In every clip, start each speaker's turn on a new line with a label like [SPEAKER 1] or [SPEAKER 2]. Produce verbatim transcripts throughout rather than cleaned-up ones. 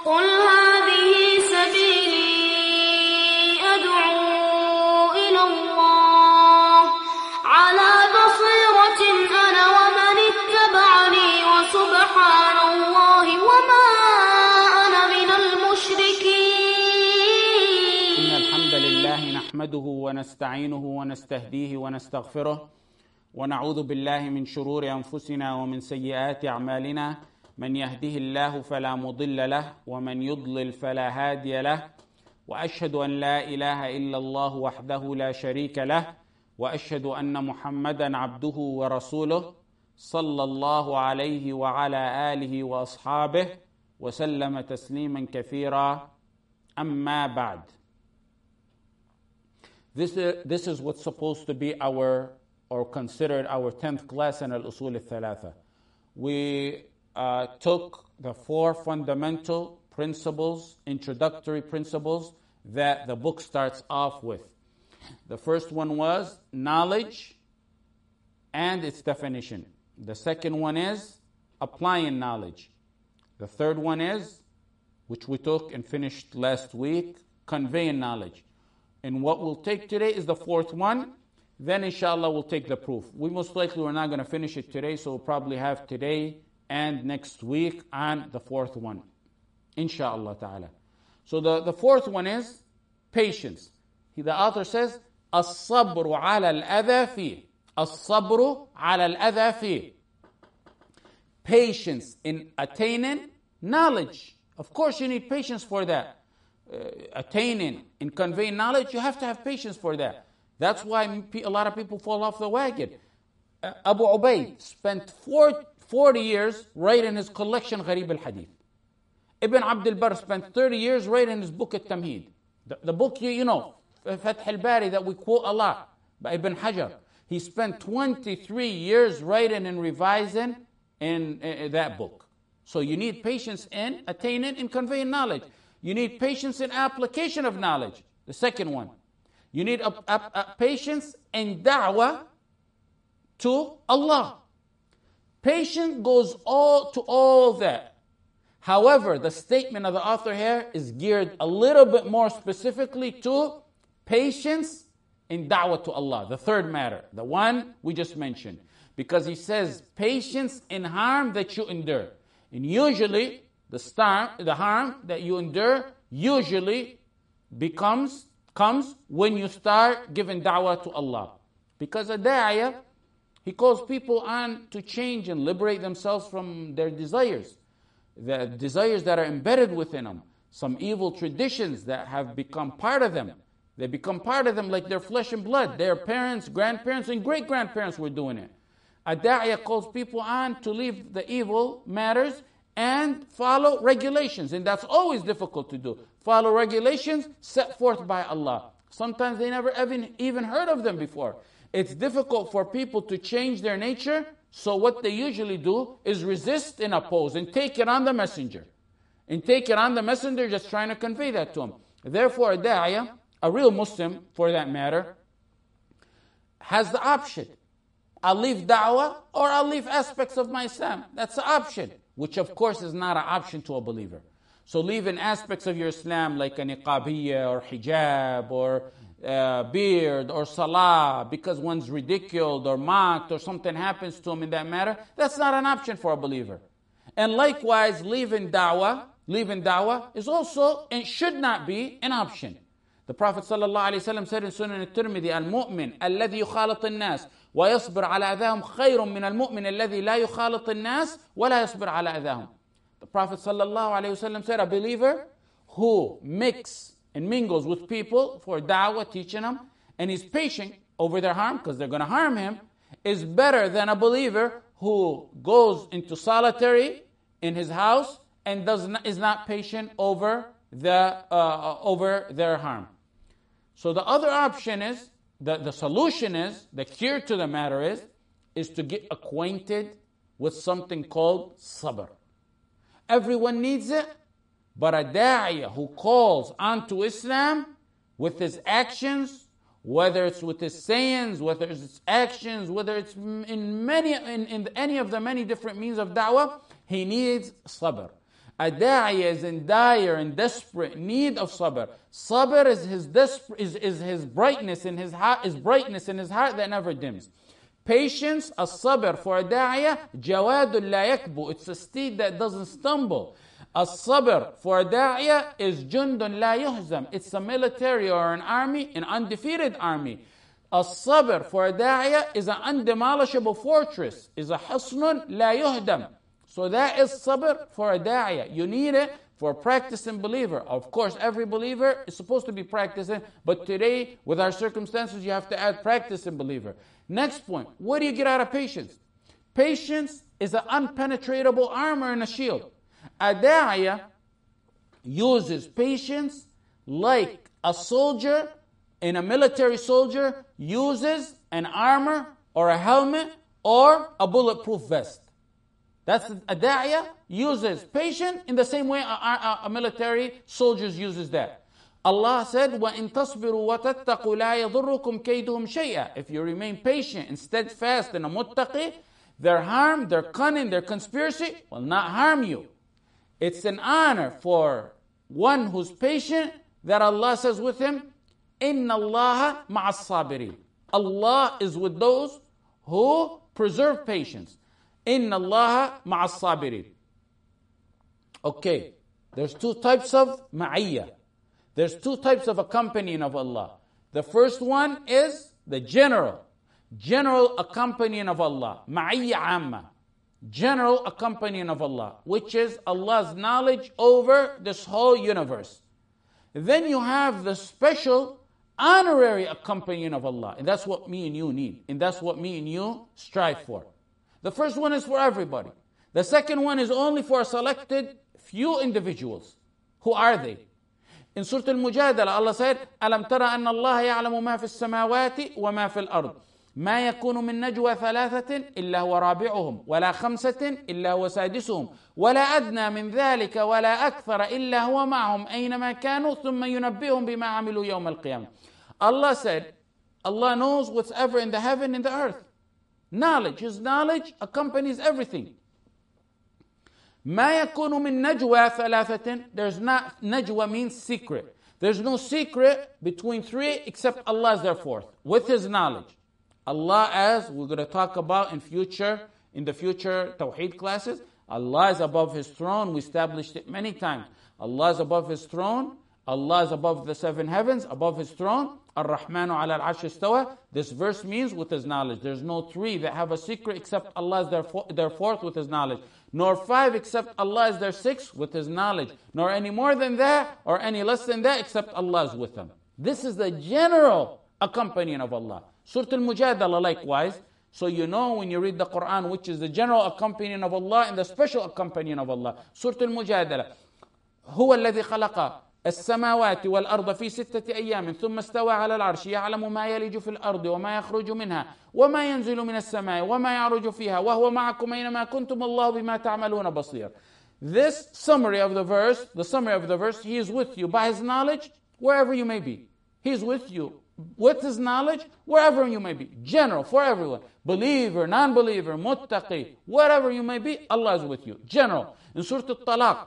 [SPEAKER 1] قل هذه سبيلي أدعو إلى الله على بصيرة أنا ومن اتبعني وسبحان الله وما أنا من المشركين.
[SPEAKER 2] إن الحمد لله نحمده ونستعينه ونستهديه ونستغفره ونعوذ بالله من شرور أنفسنا ومن سيئات أعمالنا. من يهده الله فلا مضل له ومن يضلل فلا هادي له، وأشهد أن لا إله إلا الله وحده لا شريك له، وأشهد أن محمدا عبده ورسوله صلى الله عليه وعلى آله وأصحابه وسلم تسليما كثيرا. أما بعد. This is, this is what's supposed to be our, or considered our tenth class in Al-Usul Al-Thalatha. We uh, took the four fundamental principles, introductory principles that the book starts off with. The first one was knowledge and its definition. The second one is applying knowledge. The third one is, which we took and finished last week, conveying knowledge. And what we'll take today is the fourth one. Then inshallah we'll take the proof. We most likely we're not going to finish it today, so we'll probably have today and next week on the fourth one. Inshallah ta'ala. So the, the fourth one is patience. He, the author says, الصبر على الأذى فيه. الصبر على الأذى فيه. Patience in attaining knowledge. Of course you need patience for that. Uh, attaining and conveying knowledge, you have to have patience for that. That's why a lot of people fall off the wagon. Uh, Abu Ubaid spent four, forty years writing his collection Gharib al-Hadith. Ibn Abd al-Barr spent thirty years writing his book At-Tamheed. The, the book, you, you know, Fath al-Bari that we quote a lot, by Ibn Hajar. He spent twenty-three years writing and revising in uh, that book. So you need patience in attaining and conveying knowledge. You need patience in application of knowledge. The second one. You need a, a, a patience in da'wah to Allah. Patience goes all to all that. However, the statement of the author here is geared a little bit more specifically to patience in da'wah to Allah. The third matter, the one we just mentioned. Because he says patience in harm that you endure. And usually, the star, the harm that you endure usually becomes, comes when you start giving da'wah to Allah. Because a da'iyah, he calls people on to change and liberate themselves from their desires. The desires that are embedded within them. Some evil traditions that have become part of them. They become part of them like their flesh and blood. Their parents, grandparents, and great-grandparents were doing it. A da'iyah calls people on to leave the evil matters and follow regulations. And that's always difficult to do. Follow regulations set forth by Allah. Sometimes they never even, even heard of them before. It's difficult for people to change their nature, so what they usually do is resist and oppose and take it on the messenger. And take it on the messenger just trying to convey that to him. Therefore, a da'iyah, a real Muslim for that matter, has the option. I'll leave da'wah or I'll leave aspects of my Islam. That's the option. Which of course is not an option to a believer. So leaving aspects of your Islam like a niqabiyya or hijab or uh, beard or salah because one's ridiculed or mocked or something happens to him in that matter, that's not an option for a believer. And likewise, leaving da'wah, leaving da'wah is also and should not be an option. The Prophet ﷺ said in Sunan al-Tirmidhi, al-mu'min alladhi yukhalit al-nas ويصبر على أذاهم خير من المؤمن الذي لا يخالط الناس ولا يصبر على أذاهم. The Prophet ﷺ said, a believer who mix and mingles with people for da'wah, teaching them, and is patient over their harm, because they're going to harm him, is better than a believer who goes into solitary in his house and does not, is not patient over the uh, over their harm. So the other option is, the, the solution is, the cure to the matter is, is to get acquainted with something called sabr. Everyone needs it, but a da'iyah who calls onto Islam with his actions, whether it's with his sayings, whether it's his actions, whether it's in many, in, in any of the many different means of da'wah, he needs sabr. A da'i is in dire and desperate need of sabr. Sabr is his desp- is, is his brightness in his heart, is brightness in his heart that never dims. Patience, as-sabr for a da'iyah, jawadun la yakbu. It's a steed that doesn't stumble. As-sabr for a da'iyah is jundun la yuhzam. It's a military or an army, an undefeated army. As-sabr for a da'iyah is an undemolishable fortress, is a hasnun la yuhdam. So that is sabr for a da'iyah. You need it for a practicing believer. Of course, every believer is supposed to be practicing, but today, with our circumstances, you have to add practicing believer. Next point, what do you get out of patience? Patience is an unpenetratable armor and a shield. A da'iyah uses patience like a soldier and a military soldier uses an armor or a helmet or a bulletproof vest. That's a da'iyah uses patience in the same way a, a, a military soldier uses that. Allah said, وَإِن تَصْبِرُوا وَتَتَّقُوا لَا يَضُرُّكُمْ كَيْدُهُمْ شَيْئًا. If you remain patient and steadfast and a muttaqi, their harm, their cunning, their conspiracy will not harm you. It's an honor for one who's patient that Allah says with him, إِنَّ اللَّهَ مَعَ الصَّابِرِينَ. Allah is with those who preserve patience. إِنَّ اللَّهَ مَعَ الصَّابِرِينَ. Okay, there's two types of ma'iyya. There's two types of accompanying of Allah. The first one is the general. General accompanying of Allah. Ma'iyya amma. General accompanying of Allah, which is Allah's knowledge over this whole universe. Then you have the special honorary accompanying of Allah. And that's what me and you need. And that's what me and you strive for. The first one is for everybody. The second one is only for a selected few individuals. Who are they? In Surah Al-Mujadala, Allah said, أَلَمْ تَرَ أَنَّ اللَّهَ يَعْلَمُ مَا فِي السَّمَاوَاتِ وَمَا فِي الْأَرْضِ ما يكون من نجوى ثلاثة إلا هو رابعهم ولا خمسة إلا هو سادسهم ولا أدنى من ذلك ولا أكثر إلا هو معهم أينما كانوا ثم ينبئهم بما عملوا يوم القيامة. Allah said, Allah knows what's ever in the heaven and the earth. Knowledge, His knowledge accompanies everything. ما يكون من نجوى ثلاثة. There's not, najwa means secret. There's no secret between three except Allah is their fourth, with His knowledge. Allah, as we're going to talk about in future, in the future Tawheed classes, Allah is above His throne. We established it many times. Allah is above His throne. Allah is above the seven heavens, above His throne. Ar-Rahmanu ala al-Arsh istawa. This verse means with His knowledge. There's no three that have a secret except Allah is their, fo- their fourth with His knowledge. Nor five except Allah is their sixth with His knowledge. Nor any more than that or any less than that except Allah is with them. This is the general accompanying of Allah. Surah Al-Mujadala likewise. So you know when you read the Quran which is the general accompanying of Allah and the special accompanying of Allah. Surah Al-Mujadala. هو الذي خلق السماوات والأرض في ستة أيام ثم استوى على العرش يعلم ما يلج في الأرض وما يخرج منها وما ينزل من السماء وما يعرج فيها وهو معكم أينما كنتم الله بما تعملون بصير. This summary of the verse, the summary of the verse, He is with you by His knowledge wherever you may be. He is with you with His knowledge wherever you may be. General, for everyone. Believer, non-believer, muttaqi, whatever you may be, Allah is with you. General. In Surah Al-Talaq,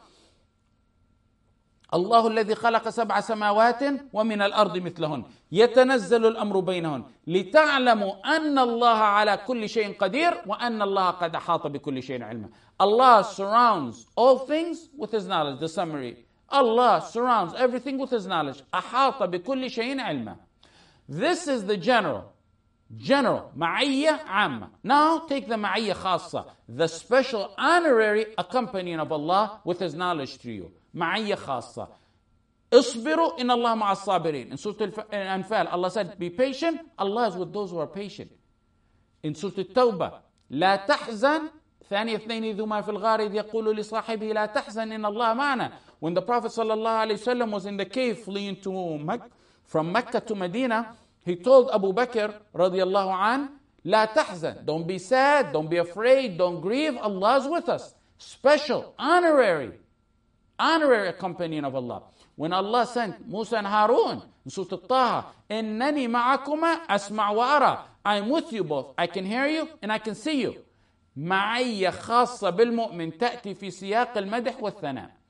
[SPEAKER 2] الله الذي خلق سبع سماوات ومن الأرض مثلهن يتنزل الأمر بينهن لتعلموا أن الله على كل شيء قدير وأن الله قد أحاط بكل شيء علما. Allah surrounds all things with His knowledge. The summary. Allah surrounds everything with His knowledge. أحاط بكل شيء علما. This is the general. General. معية عامة. Now take the معية خاصة. The special honorary accompanying of Allah with His knowledge to you. معية خاصة. اصبروا إن الله مع الصابرين. In Surah Al-Anfal, Allah said, be patient. Allah is with those who are patient. In Surah Al-Tawbah, لا تحزن ثاني اثنين ذو ما في الغار إذ يقول لصاحبه لا تحزن إن الله معنا. When the Prophet ﷺ was in the cave fleeing to Mecca, from Mecca to Medina, he told Abu Bakr radiallahu an, لا تحزن. Don't be sad, don't be afraid, don't grieve. Allah is with us. Special, honorary. Honorary accompanying of Allah. When Allah sent Musa and Harun in Surah Al-Taha, إِنَّنِي مَعَكُمَا أَسْمَعُ وَأَرَى. I'm with you both. I can hear you and I can see you. معية خاصة بالمؤمن تأتي في سياق المدح والثناء.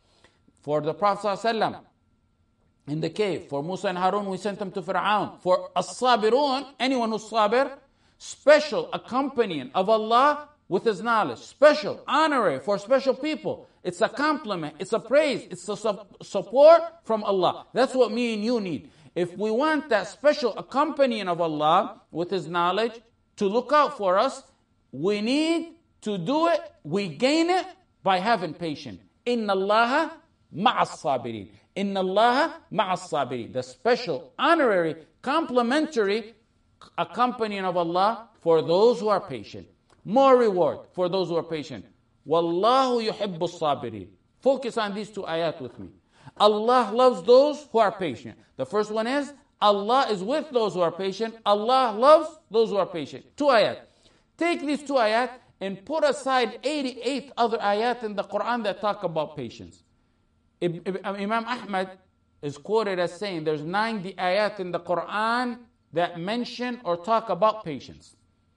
[SPEAKER 2] For the Prophet ﷺ in the cave. For Musa and Harun, we sent them to Fir'aun. For as-sabirun, anyone who's sabir, special accompanying of Allah with His knowledge. Special, honorary for special people. It's a compliment, it's a praise, it's a su- support from Allah. That's what me and you need. If we want that special accompanying of Allah with His knowledge to look out for us, we need to do it, we gain it by having patience. Inna Allaha ma'as sabirin. Inna Allaha ma'as sabirin. The special, honorary, complimentary accompanying of Allah for those who are patient. More reward for those who are patient. Wallahu yuhibbu sabirin. Focus on these two ayat with me. Allah loves those who are patient. The first one is, Allah is with those who are patient. Allah loves those who are patient. Two ayat. Take these two ayat and put aside eighty-eight other ayat in the Quran that talk about patience. Imam Ahmad is quoted as saying there's ninety ayat in the Quran that mention or talk about patience.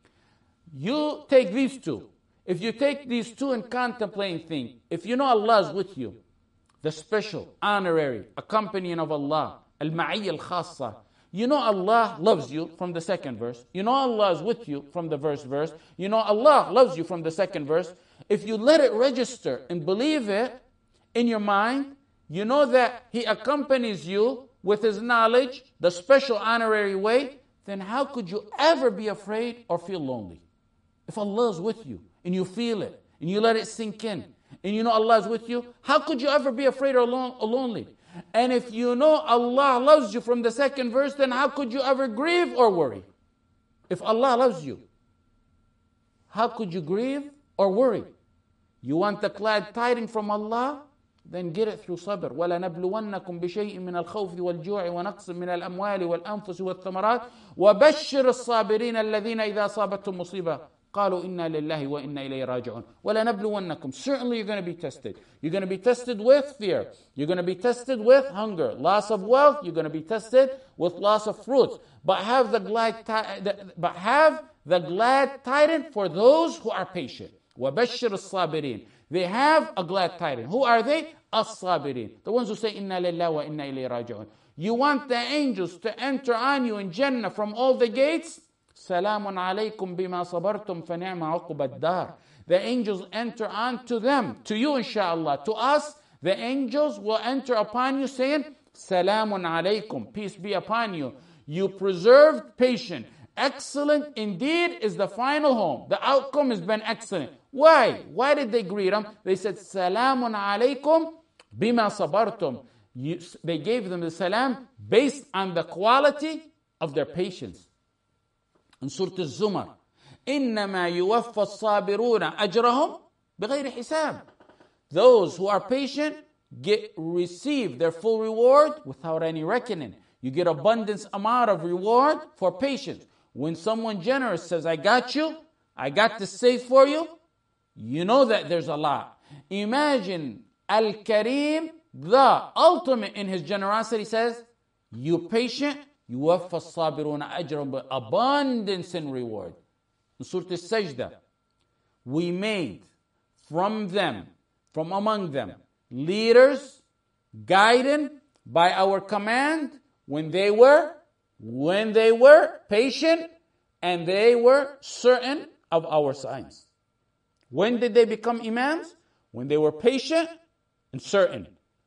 [SPEAKER 2] You take these two. If you take these two and contemplate and think, if you know Allah is with you, the special, honorary, accompanying of Allah, al-ma'iyya al-khassa, you know Allah loves you from the second verse. You know Allah is with you from the first verse. You know Allah loves you from the second verse. If you let it register and believe it in your mind, you know that He accompanies you with His knowledge, the special honorary way, then how could you ever be afraid or feel lonely? If Allah is with you and you feel it and you let it sink in and you know Allah is with you, how could you ever be afraid or, lon- or lonely? And if you know Allah loves you from the second verse, then how could you ever grieve or worry? If Allah loves you, how could you grieve or worry? You want the glad tidings from Allah? Then get it through sabr. وَلَنَبْلُوَنَّكُمْ بِشَيْءٍ مِّنَ الْخَوْفِ وَالْجُوعِ وَنَقْصٍ مِّنَ الْأَمْوَالِ وَالْأَنفُسِ وَالثَّمَرَاتِ وَبَشِّرِ الصَّابِرِينَ الَّذِينَ إِذَا أَصَابَتْهُمْ مُصِيبَةٌ قالوا إنا لله وإنا إليه راجعون ولنبلونكم. Certainly you're going to be tested. You're going to be tested with fear. You're going to be tested with hunger, loss of wealth. You're going to be tested with loss of fruits. But have the glad, but have the glad tidings for those who are patient. وَبَشِّرِ الصَّابِرِينَ. They have a glad tidings. Who are they? As-sabirin. The ones who say إنا لله وإنا إليه راجعون. You want the angels to enter on you in Jannah from all the gates? Salamun alaykum bima sabartum fa ni'ma uqbad dar. The angels enter onto them, to you inshallah, to us, the angels will enter upon you saying, Salamun alaykum, peace be upon you. You preserved patient. Excellent indeed is the final home. The outcome has been excellent. Why? Why did they greet them? They said, Salamun alaykum bima sabartum. You, they gave them the salam based on the quality of their patience. In Surah Al-Zumar, إِنَّمَا يُوَفَّ الصَّابِرُونَ أَجْرَهُمْ بِغَيْرِ حِسَابٍ. Those who are patient get receive their full reward without any reckoning. You get abundance amount of reward for patience. When someone generous says, I got you, I got this safe for you, you know that there's a lot. Imagine Al-Kareem, the ultimate in his generosity, says, you patient, يُوَفَّ الصَّابِرُونَ أَجْرًا, abundance in reward. In Surah Al-Sajdah, we made from them, from among them, leaders, guided by our command when they were, when they were patient and they were certain of our signs. When did they become imams? When they were patient and certain.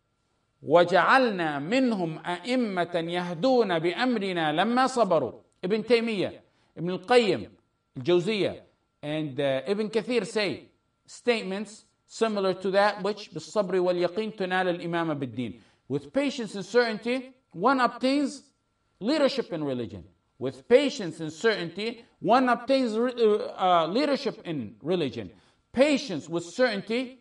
[SPEAKER 2] وَجَعَلْنَا مِنْهُمْ أَئِمَّةً يَهْدُونَ بِأَمْرِنَا لَمَّا صَبَرُوا. Ibn Taymiyyah, Ibn al-Qayyim, al-Jawziyah, and uh, Ibn Kathir say statements similar to that which بِالصَّبْرِ وَالْيَقِينِ تُنَالَ الْإِمَامَ بِالدِّينِ. With patience and certainty, one obtains leadership in religion. With patience and certainty, one obtains uh, leadership in religion. Patience with certainty,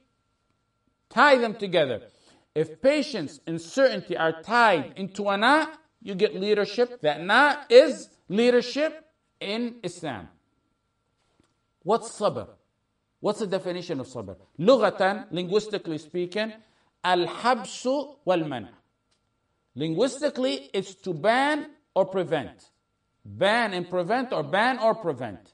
[SPEAKER 2] tie them together. If patience and certainty are tied into a knot, you get leadership. That knot is leadership in Islam. What's sabr? What's the definition of sabr? Lughatan, linguistically speaking, al-habsu wal-man'. Linguistically, it's to ban or prevent. Ban and prevent, or ban or prevent.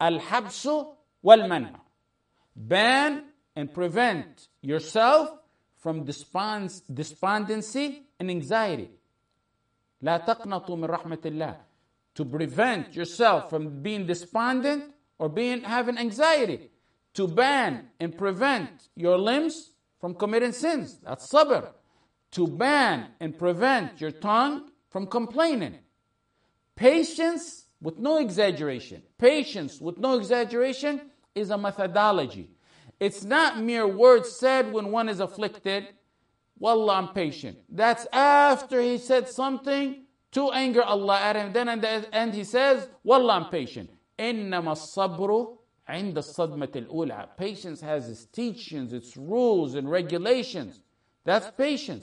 [SPEAKER 2] Al-habsu wal-man'. Ban and prevent yourself from despond- despondency and anxiety. لا تقنطوا من رحمة الله. To prevent yourself from being despondent or being having anxiety. To ban and prevent your limbs from committing sins. That's sabr. To ban and prevent your tongue from complaining. Patience with no exaggeration. Patience with no exaggeration is a methodology. It's not mere words said when one is afflicted. Wallah, I'm patient. That's after he said something to anger Allah at him. Then at the end he says, Wallah, I'm patient. إنما الصبر عند الصدمة الأولى. Patience has its teachings, its rules and regulations. That's patience.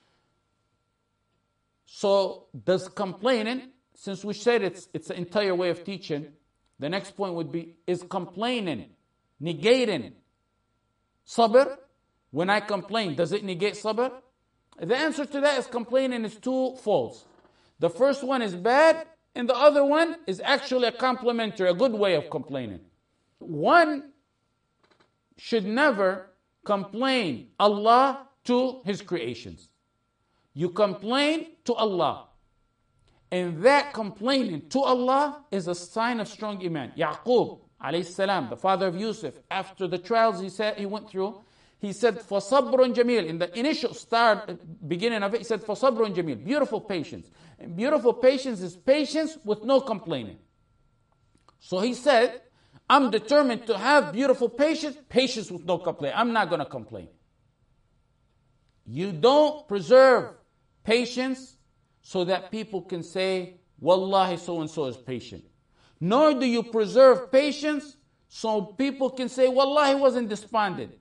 [SPEAKER 2] So does complaining, since we said it's it's an entire way of teaching, the next point would be, is complaining negating sabr? When I complain, does it negate sabr? The answer to that is complaining is twofold. The first one is bad, and the other one is actually a complimentary, a good way of complaining. One should never complain Allah to His creations. You complain to Allah. And that complaining to Allah is a sign of strong iman. Yaqub, alayhi salam, the father of Yusuf, after the trials he said he went through, he said, فَصَبْرٌ جَمِيلٌ. In the initial start, beginning of it, he said, فَصَبْرٌ جَمِيلٌ. Beautiful patience. And beautiful patience is patience with no complaining. So he said, I'm determined to have beautiful patience, patience with no complaint. I'm not going to complain. You don't preserve patience so that people can say, Wallahi, so-and-so is patient. Nor do you preserve patience so people can say, Wallahi, he wasn't despondent.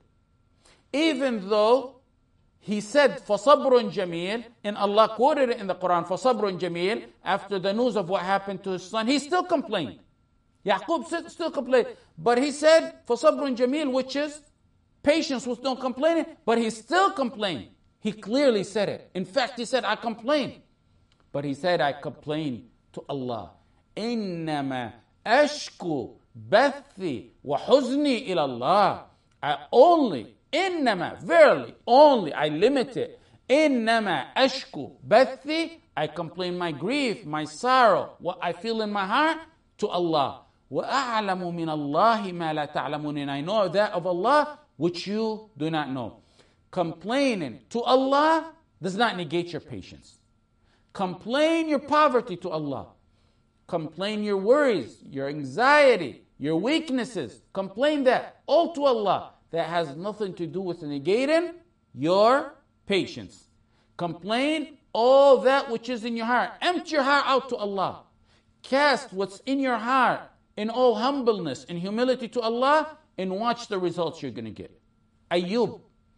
[SPEAKER 2] Even though he said, فَصَبْرٌ جَمِيلٌ, and Allah quoted it in the Quran, فَصَبْرٌ جَمِيلٌ, after the news of what happened to his son, he still complained. Yaqub still complained. But he said, فَصَبْرٌ جَمِيلٌ, which is patience with no complaining, but he still complained. He clearly said it. In fact, he said, I complained. But he said, I complained to Allah. إِنَّمَا أَشْكُ بَثِّي وَحُزْنِي إِلَى اللَّهِ. I only, إِنَّمَا, verily, only, I limit it. إِنَّمَا أَشْكُ بَثِّي, I complain my grief, my sorrow, what I feel in my heart, to Allah. وَأَعْلَمُ مِنَ اللَّهِ مَا لَا تَعْلَمُونَ. And I know that of Allah which you do not know. Complaining to Allah does not negate your patience. Complain your poverty to Allah. Complain your worries, your anxiety, your weaknesses. Complain that all to Allah. That has nothing to do with negating your patience. Complain all that which is in your heart. Empty your heart out to Allah. Cast what's in your heart in all humbleness and humility to Allah, and watch the results you're going to get. Ayub.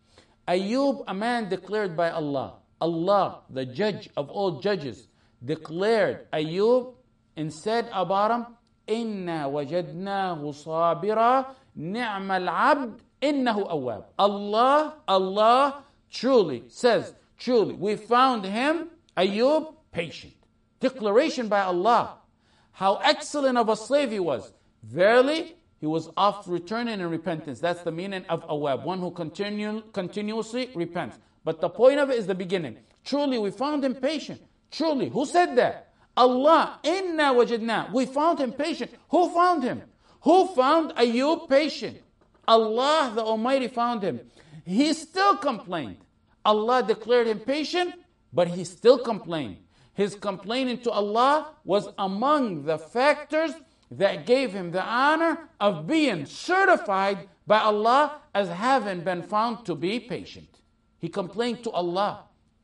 [SPEAKER 2] Ayub, a man declared by Allah. Allah, the judge of all judges, declared Ayub and said about him, إِنَّا وَجَدْنَاهُ صَابِرًا نِعْمَ الْعَبْدِ إِنَّهُ أَوَّابٌ. Allah, Allah truly says, truly, we found him, Ayub, patient. Declaration by Allah. How excellent of a slave he was. Verily, he was oft returning in repentance. That's the meaning of awab, one who continue, continuously repents. But the point of it is the beginning. Truly, we found him patient. Truly, who said that? Allah, inna wajadna. We found him patient. Who found him? Who found Ayub patient? Allah, the Almighty, found him. He still complained. Allah declared him patient, but he still complained. His complaining to Allah was among the factors that gave him the honor of being certified by Allah as having been found to be patient. He complained to Allah.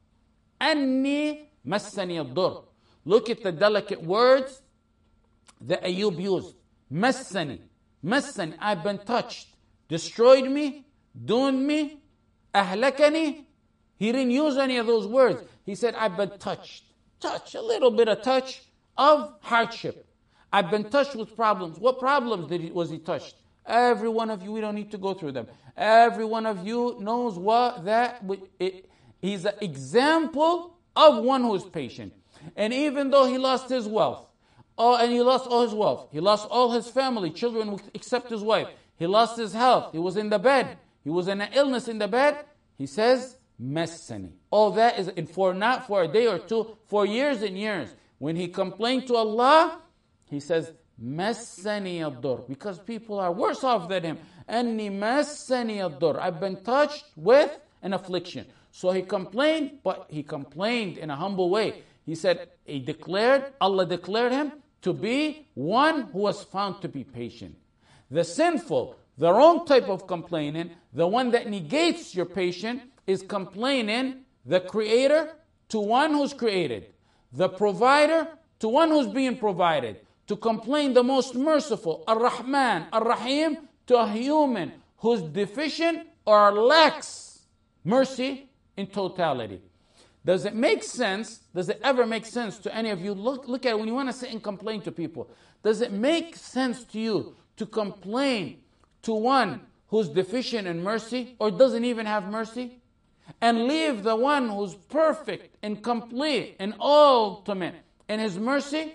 [SPEAKER 2] Anni massani ad-dur. Look at the delicate words that Ayub used. Massani. Massani. I've been touched. Destroyed me. Doomed me. Ahlakani. He didn't use any of those words. He said, I've been touched. Touch. A little bit of touch of hardship. I've been touched with problems. What problems did he, was he touched? Every one of you, we don't need to go through them. Every one of you knows what that, it, he's an example of one who is patient. And even though he lost his wealth, oh, and he lost all his wealth, he lost all his family, children except his wife, he lost his health, he was in the bed, he was in an illness in the bed, he says, Massani. All that is in for not for a day or two, for years and years. When he complained to Allah, he says, Massani ad-dur, because people are worse off than him. Anni massani ad-dur. I've been touched with an affliction. So he complained, but he complained in a humble way. He said, he declared, Allah declared him to be one who was found to be patient. The sinful, the wrong type of complaining, the one that negates your patience, is complaining the creator to one who's created, the provider to one who's being provided. To complain the most merciful, Ar-Rahman, Ar-Rahim, to a human who's deficient or lacks mercy in totality. Does it make sense? Does it ever make sense to any of you? Look, look at it when you want to sit and complain to people. Does it make sense to you to complain to one who's deficient in mercy or doesn't even have mercy? And leave the one who's perfect and complete and ultimate in his mercy?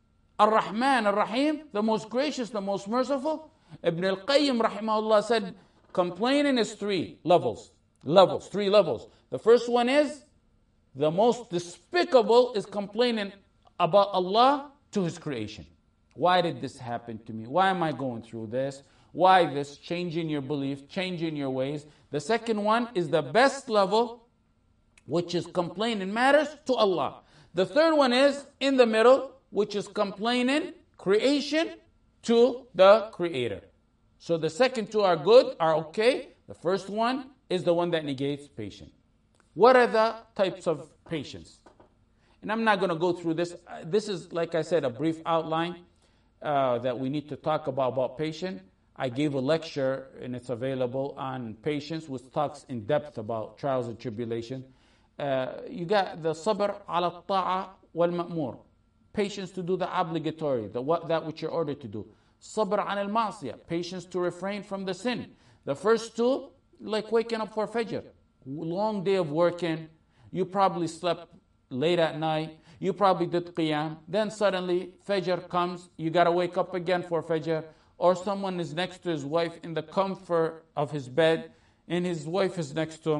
[SPEAKER 2] Ar-Rahman, Ar-Rahim, the most gracious, the most merciful. Ibn al-Qayyim rahimahullah said, complaining is three levels. Levels, three levels. The first one is, the most despicable is complaining about Allah to His creation. Why did this happen to me? Why am I going through this? Why this? Changing your belief, changing your ways. The second one is the best level, which is complaining matters to Allah. The third one is in the middle, which is complaining creation to the Creator. So the second two are good, are okay. The first one is the one that negates patience. What are the types of patience? And I'm not going to go through this. This is, like I said, a brief outline uh, that we need to talk about about patience. I gave a lecture, and it's available on patience, which talks in depth about trials and tribulation. Uh, you got the sabr ala ta'a wal ma'mur. Patience to do the obligatory, the what that which you're ordered to do. Sabr an al ma'siyah, patience to refrain from the sin. The first two, like waking up for Fajr. Long day of working, you probably slept late at night, you probably did qiyam, then suddenly Fajr comes, you got to wake up again for Fajr, or someone is next to his wife in the comfort of his bed, and his wife is next to him.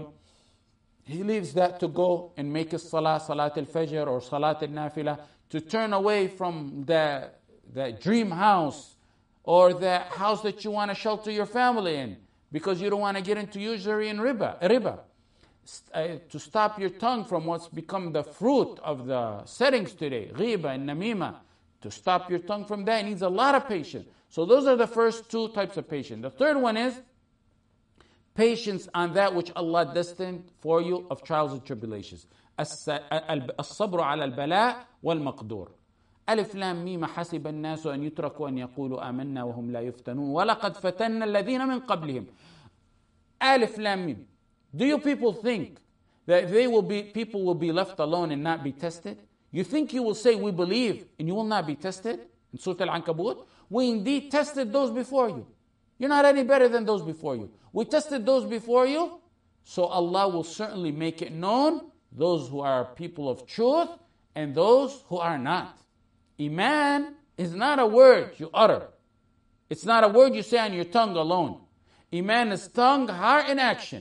[SPEAKER 2] He leaves that to go and make a salah, salat al-fajr or salat al-nafila, to turn away from the, the dream house or the house that you want to shelter your family in because you don't want to get into usury and riba. riba. Uh, to stop your tongue from what's become the fruit of the settings today, ghiba and namima. To stop your tongue from that, it needs a lot of patience. So those are the first two types of patience. The third one is patience on that which Allah destined for you of trials and tribulations. الصبر على البلاء والمقدور. ألف لام ميم حسب الناس أن يتركوا أن يقولوا آمنا وهم لا يفتنون ولقد فتنا الذين من قبلهم. ألف لام ميم. Do you people think that they will be people will be left alone and not be tested? You think you will say we believe and you will not be tested? In Surah Al-Ankabut, we indeed tested those before you. You're not any better than those before you. We tested those before you, so Allah will certainly make it known, those who are people of truth and those who are not. Iman is not a word you utter. It's not a word you say on your tongue alone. Iman is tongue, heart, and action.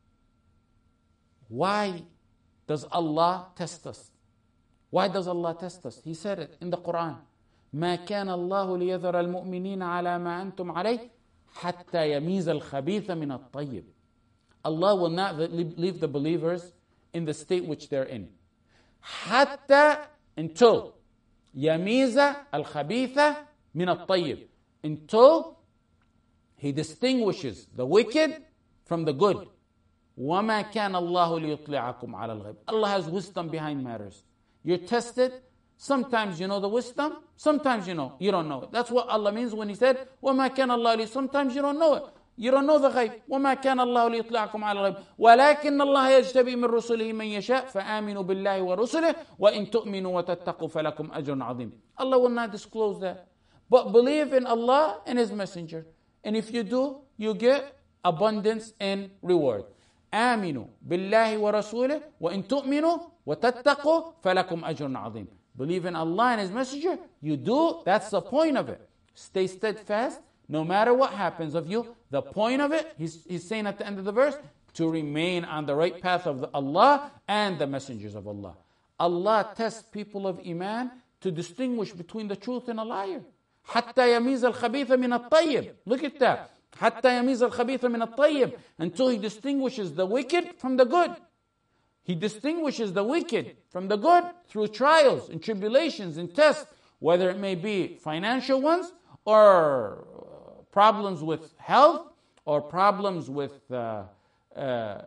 [SPEAKER 2] Why does Allah test us? Why does Allah test us? He said it in the Quran. ما كان الله ليذر المؤمنين على ما أنتم عليه حتى يميز الخبيث من الطيب. Allah will not leave the believers in the state which they're in. حتى until يميز الخبيث من الطيب. Until He distinguishes the wicked from the good. وَمَا كَانَ اللَّهُ لِيُطْلِعَكُمْ عَلَى الْغَيْبِ. Allah has wisdom behind matters. You're tested. Sometimes you know the wisdom. Sometimes you know. You don't know it. That's what Allah means when He said, وَمَا كَانَ اللَّهُ لِي. Sometimes you don't know it. You don't know the ghaib. وَمَا كَانَ اللَّهُ لِيُطْلِعَكُمْ عَلَى الْغَيْبِ وَلَكِنَّ اللَّهَ يَجْتَبِي مِنْ رُسُلِهِ مَنْ يَشَاءُ فَآمِنُوا بِاللَّهِ وَرُسُلِهِ وَإِنْ تُؤْمِنُوا وَتَتَّقُوا فَلَكُمْ أَجْرٌ عَظِيمٌ. Allah will not disclose that. But believe in Allah and His Messenger. And if you do, you get abundance and reward. آمنوا بالله ورسوله وإن تؤمنوا وتتقوا فلكم أجر عظيم. Believe in Allah and His Messenger. You do. That's the point of it. Stay steadfast no matter what happens of you. The point of it, he's, he's saying at the end of the verse, to remain on the right path of Allah and the messengers of Allah. Allah tests people of Iman to distinguish between the truth and a liar. حتى يميز الخبيث من الطيب. Look at that. حتى يميز الخبيث من الطيب. Until he distinguishes the wicked from the good. He distinguishes the wicked from the good through trials and tribulations and tests, whether it may be financial ones or problems with health or problems with uh, uh, uh,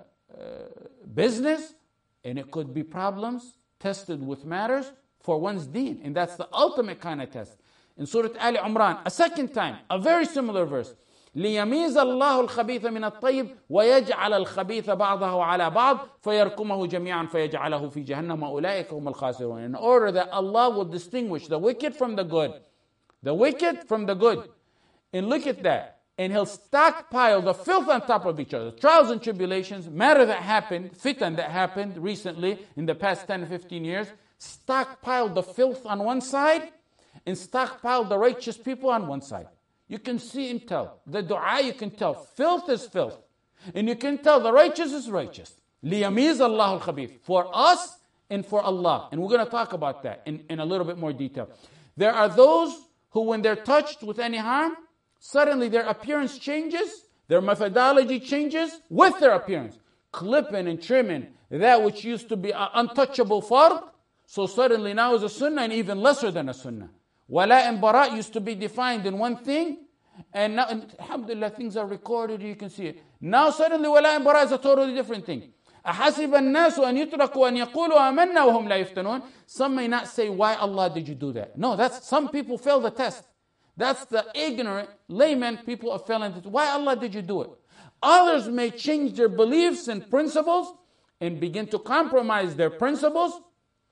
[SPEAKER 2] business, and it could be problems tested with matters for one's deen, and that's the ultimate kind of test. In Surah Ali Imran, a second time, a very similar verse. ليميز الله الخبيث من الطيب ويجعل الخبيث بعضه على بعض فيركمه جميعا فيجعله في جهنم أولئك هم الخاسرون. In order that Allah will distinguish the wicked from the good. The wicked from the good. And look at that. And He'll stockpile the filth on top of each other. Trials and tribulations, matter that happened, fitan that happened recently in the past ten to fifteen years, stockpile the filth on one side and stockpile the righteous people on one side. You can see and tell. The dua, you can tell. Filth is filth. And you can tell the righteous is righteous. لِيَمِيزَ اللَّهُ الْخَبِيثِ. For us and for Allah. And we're going to talk about that in, in a little bit more detail. There are those who, when they're touched with any harm, suddenly their appearance changes, their methodology changes with their appearance. Clipping and trimming that which used to be an untouchable fard, so suddenly now is a sunnah and even lesser than a sunnah. Wala and bara used to be defined in one thing, and now, and alhamdulillah, things are recorded, you can see it. Now suddenly wala and bara is a totally different thing. أَحَسِبَ النَّاسُ أَن يُتْرَكُوا أَن يَقُولُوا آمَنَّا وَهُمْ لَا يُفْتَنُونَ. Some may not say, why Allah did you do that? No, that's, some people fail the test. That's the ignorant layman people are failing the test. Why Allah did you do it? Others may change their beliefs and principles and begin to compromise their principles.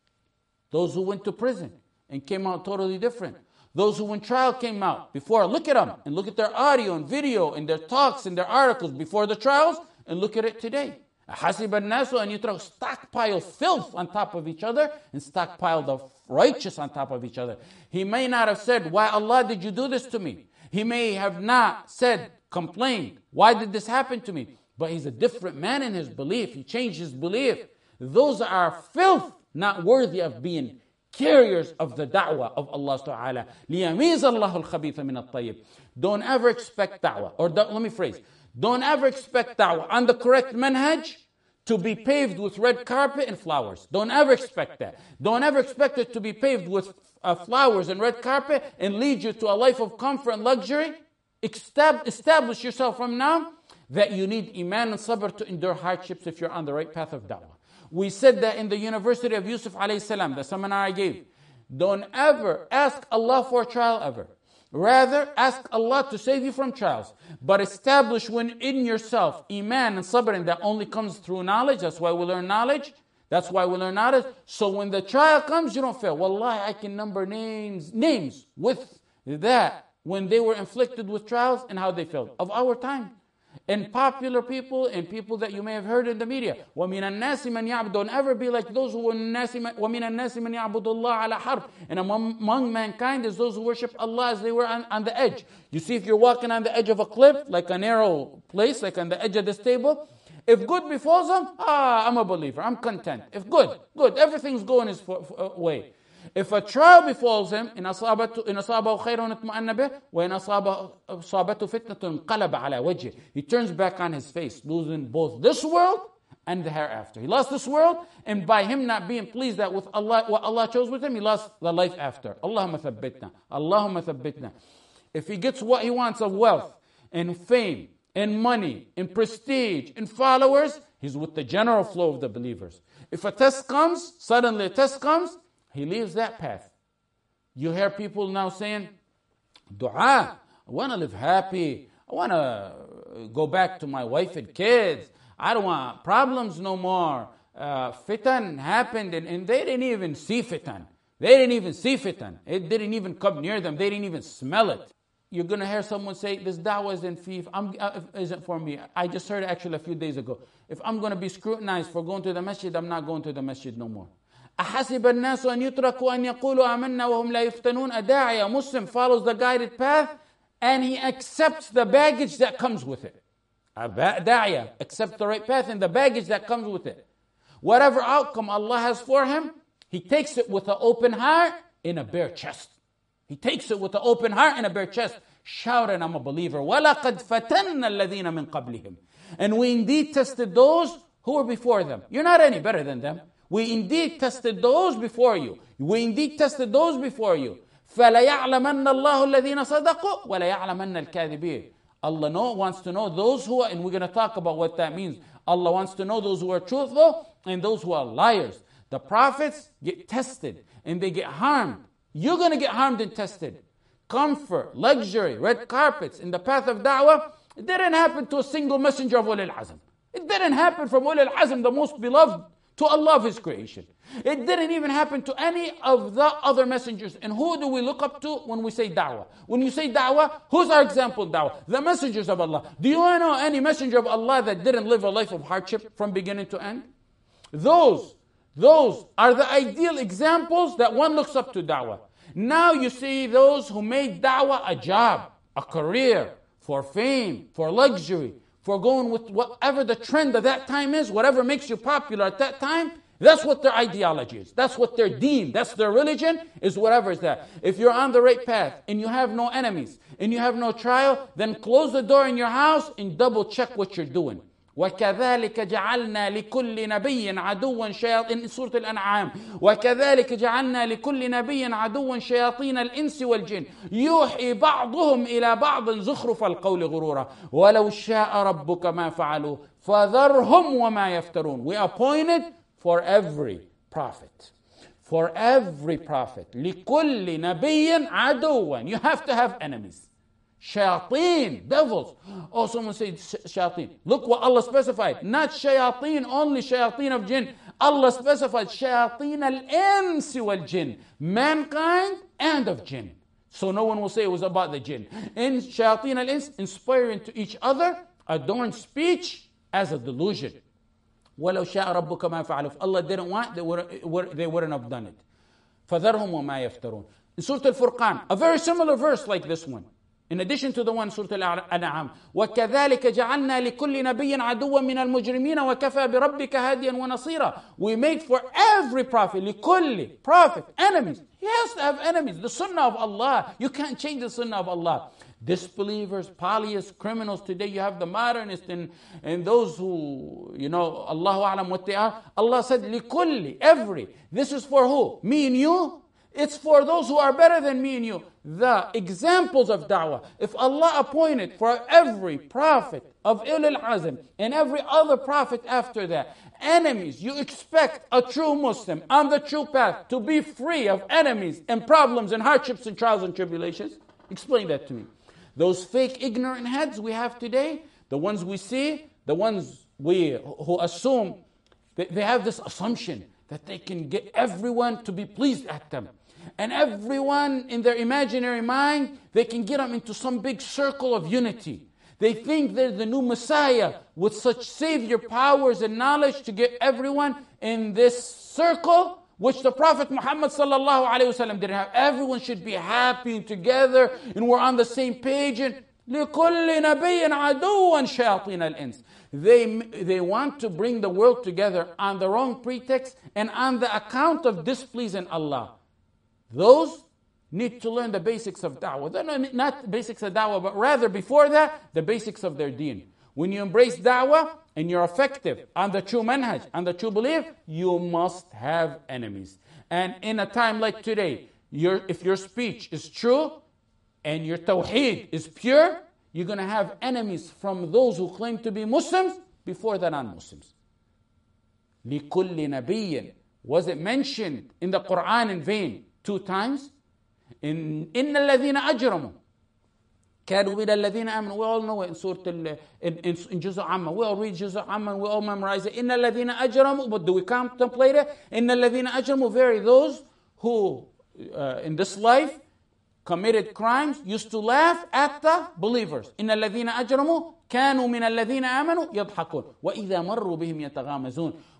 [SPEAKER 2] Those who went to prison and came out totally different. Those who when trial came out before, look at them and look at their audio and video and their talks and their articles before the trials and look at it today. حَسِبَ النَّاسُ أَن يُتْرَكُوا. Stockpile filth on top of each other and stockpile the righteous on top of each other. He may not have said, why Allah did you do this to me? He may have not said, complained, why did this happen to me? But he's a different man in his belief. He changed his belief. Those are filth, not worthy of being carriers of the da'wah of Allah Ta'ala. لِيَمِيزَ اللَّهُ الْخَبِيثَ مِنَ الطَّيِّبِ. Don't ever expect da'wah, or don't, let me phrase, don't ever expect da'wah on the correct manhaj to be paved with red carpet and flowers. Don't ever expect that. Don't ever expect it to be paved with uh, flowers and red carpet and lead you to a life of comfort and luxury. Estab- establish yourself from now that you need iman and sabr to endure hardships if you're on the right path of da'wah. We said that in the University of Yusuf alayhi salam, the seminar I gave. Don't ever ask Allah for a trial ever. Rather, ask Allah to save you from trials. But establish when in yourself iman and sabr, and that only comes through knowledge. That's why we learn knowledge. That's why we learn knowledge. So when the trial comes, you don't fail. Wallahi, I can number names, names with that when they were inflicted with trials and how they failed. Of our time. And popular people and people that you may have heard in the media. وَمِنَ النَّاسِ مَنْ يَعْبُدُ. Don't ever be like those who were وَمِنَ النَّاسِ مَنْ يَعْبُدُ اللَّهَ عَلَى حَرْبٍ. And among, among mankind is those who worship Allah as they were on, on the edge. You see, if you're walking on the edge of a cliff, like a narrow place, like on the edge of this table, if good befalls them, ah, I'm a believer, I'm content. If good, good, everything's going his way. If a trial befalls him, إن أصابته إن أصابه خير اطمأن به وإن أصابه أصابته فتنة انقلب على وجهه. He turns back on his face, losing both this world and the hereafter. He lost this world, and by him not being pleased that with Allah, what Allah chose with him, he lost the life after. Allahumma thabbitna. Allahumma thabbitna. If he gets what he wants of wealth and fame and money and prestige and followers, he's with the general flow of the believers. If a test comes, suddenly a test comes, he leaves that path. You hear people now saying, dua, I want to live happy. I want to go back to my wife and kids. I don't want problems no more. Uh, fitan happened and, and they didn't even see fitan. They didn't even see fitan. It didn't even come near them. They didn't even smell it. You're going to hear someone say, this da'wah isn't, fee, I'm, uh, isn't for me. I just heard it actually a few days ago. If I'm going to be scrutinized for going to the masjid, I'm not going to the masjid no more. أحسب الناس أن يتركوا أن يقولوا آمنا وهم لا يفتنون. A da'i, a Muslim, follows the guided path and he accepts the baggage that comes with it. a da'iyah, accept the right path and the baggage that comes with it. Whatever outcome Allah has for him, he takes it with an open heart in a bare chest. He takes it with an open heart and a bare chest, shouting, I'm a believer. وَلَقَدْ فَتَنَّ الَّذِينَ مِنْ قَبْلِهِمْ. And we indeed tested those who were before them. You're not any better than them. We indeed tested those before you. We indeed tested those before you. فَلَيَعْلَمَنَّ اللَّهُ الَّذِينَ صَدَقُوا وَلَيَعْلَمَنَّ الْكَاذِبِينَ. Allah know, wants to know those who are, and we're going to talk about what that means. Allah wants to know those who are truthful and those who are liars. The prophets get tested and they get harmed. You're going to get harmed and tested. Comfort, luxury, red carpets in the path of da'wah, it didn't happen to a single messenger of Ulul Azm. It didn't happen from Ulul Azm, the most beloved to Allah of His creation. It didn't even happen to any of the other messengers. And who do we look up to when we say da'wah? When you say da'wah, who's our example of da'wah? The messengers of Allah. Do you know any messenger of Allah that didn't live a life of hardship from beginning to end? Those, those are the ideal examples that one looks up to da'wah. Now you see those who made da'wah a job, a career, for fame, for luxury, for going with whatever the trend of that time is, whatever makes you popular at that time. That's what their ideology is. That's what their deen, that's their religion, is whatever is that. If you're on the right path and you have no enemies and you have no trial, then close the door in your house and double check what you're doing. وَكَذَلِكَ جَعَلْنَا لِكُلِّ نَبِيٍّ عَدُوًّا شَيَاطِينَ in Surah Al-An'am. وَكَذَلِكَ جَعَلْنَا لِكُلِّ نَبِيٍّ عَدُوًّا شَيَاطِينَ الْإِنسِ وَالْجِنِّ يُوحِي بَعْضُهُمْ إِلَى بَعْضٍ زُخْرُفَ الْقَوْلِ غُرُورًا وَلَوْ شَاءَ رَبُّكَ مَا فَعَلُوا فَذَرْهُمْ وَمَا يَفْتَرُونَ. We appointed for every prophet. For every prophet. لِكُلِّ نَبِيٍّ عَدُوًّا. You have to have enemies. Shayateen, devils. Oh, someone said shayateen. Look what Allah specified. Not shayateen, only shayateen of jinn. Allah specified shayateen al-ins wal-jinn. Mankind and of jinn. So no one will say it was about the jinn. In shayateen al-ins, inspiring to each other, adorn speech as a delusion. وَلَوْ شَاءَ رَبُّكَ مَا فَعَلُوا. If Allah didn't want, they, would, they wouldn't have done it. فَذَرْهُمْ وَمَا يَفْتَرُونَ. In Surah Al-Furqan, a very similar verse like this one. In addition to the one, Surah Al-An'am. وَكَذَلِكَ جَعَلْنَا لِكُلِّ نَبِيٍّ عَدُوًّا مِنَ الْمُجْرِمِينَ وَكَفَى بِرَبِّكَ هَادِيًا وَنَصِيرًا. We made for every prophet, لِكُلِّ prophet, enemies. He has to have enemies. The sunnah of Allah. You can't change the sunnah of Allah. Disbelievers, polyists, criminals. Today you have the modernists and, and those who, you know, Allahu A'lam what they are. Allah said, لِكُلِّ, every. This is for who? Me and you? It's for those who are better than me and you. The examples of da'wah. If Allah appointed for every prophet of Ulul Azm and every other prophet after that, enemies, you expect a true Muslim on the true path to be free of enemies and problems and hardships and trials and tribulations? Explain that to me. Those fake ignorant heads we have today, the ones we see, the ones we who assume, they, they have this assumption that they can get everyone to be pleased at them. And everyone in their imaginary mind, they can get them into some big circle of unity. They think they're the new Messiah with such savior powers and knowledge to get everyone in this circle, which the Prophet Muhammad sallallahu alaihi wasallam didn't have. Everyone should be happy and together and we're on the same page. And لِكُلِّ نَبِيٍّ عَدُوًّا شَيَاطِينَ الْإِنسِ. They, they want to bring the world together on the wrong pretext and on the account of displeasing Allah. Those need to learn the basics of da'wah. They're not, not the basics of da'wah, but rather before that, the basics of their deen. When you embrace da'wah and you're effective on the true manhaj, on the true belief, you must have enemies. And in a time like today, your, if your speech is true and your tawheed is pure, you're going to have enemies from those who claim to be Muslims before the non-Muslims. لِكُلِّ نَبِيٍّ. Was it mentioned in the Quran in vain? Two times. In إِنَّ الَّذِينَ أَجْرَمُوا كَانُوا مِنَ الَّذِينَ آمَنُوا. We all know it in Surah in, in, in Juz' Amma. We all read Juz' Amma and we all memorize it. إِنَّ الَّذِينَ أَجْرَمُوا. But do we contemplate it? إِنَّ الَّذِينَ أَجْرَمُوا. Very those who uh, in this life committed crimes used to laugh at the believers. إِنَّ الَّذِينَ أَجْرَمُوا كَانُوا مِنَ الَّذِينَ آمَنُوا يَضْحَكُونَ وَإِذَا مَرُّوا بِهِمْ يَتَغَامَزُونَ.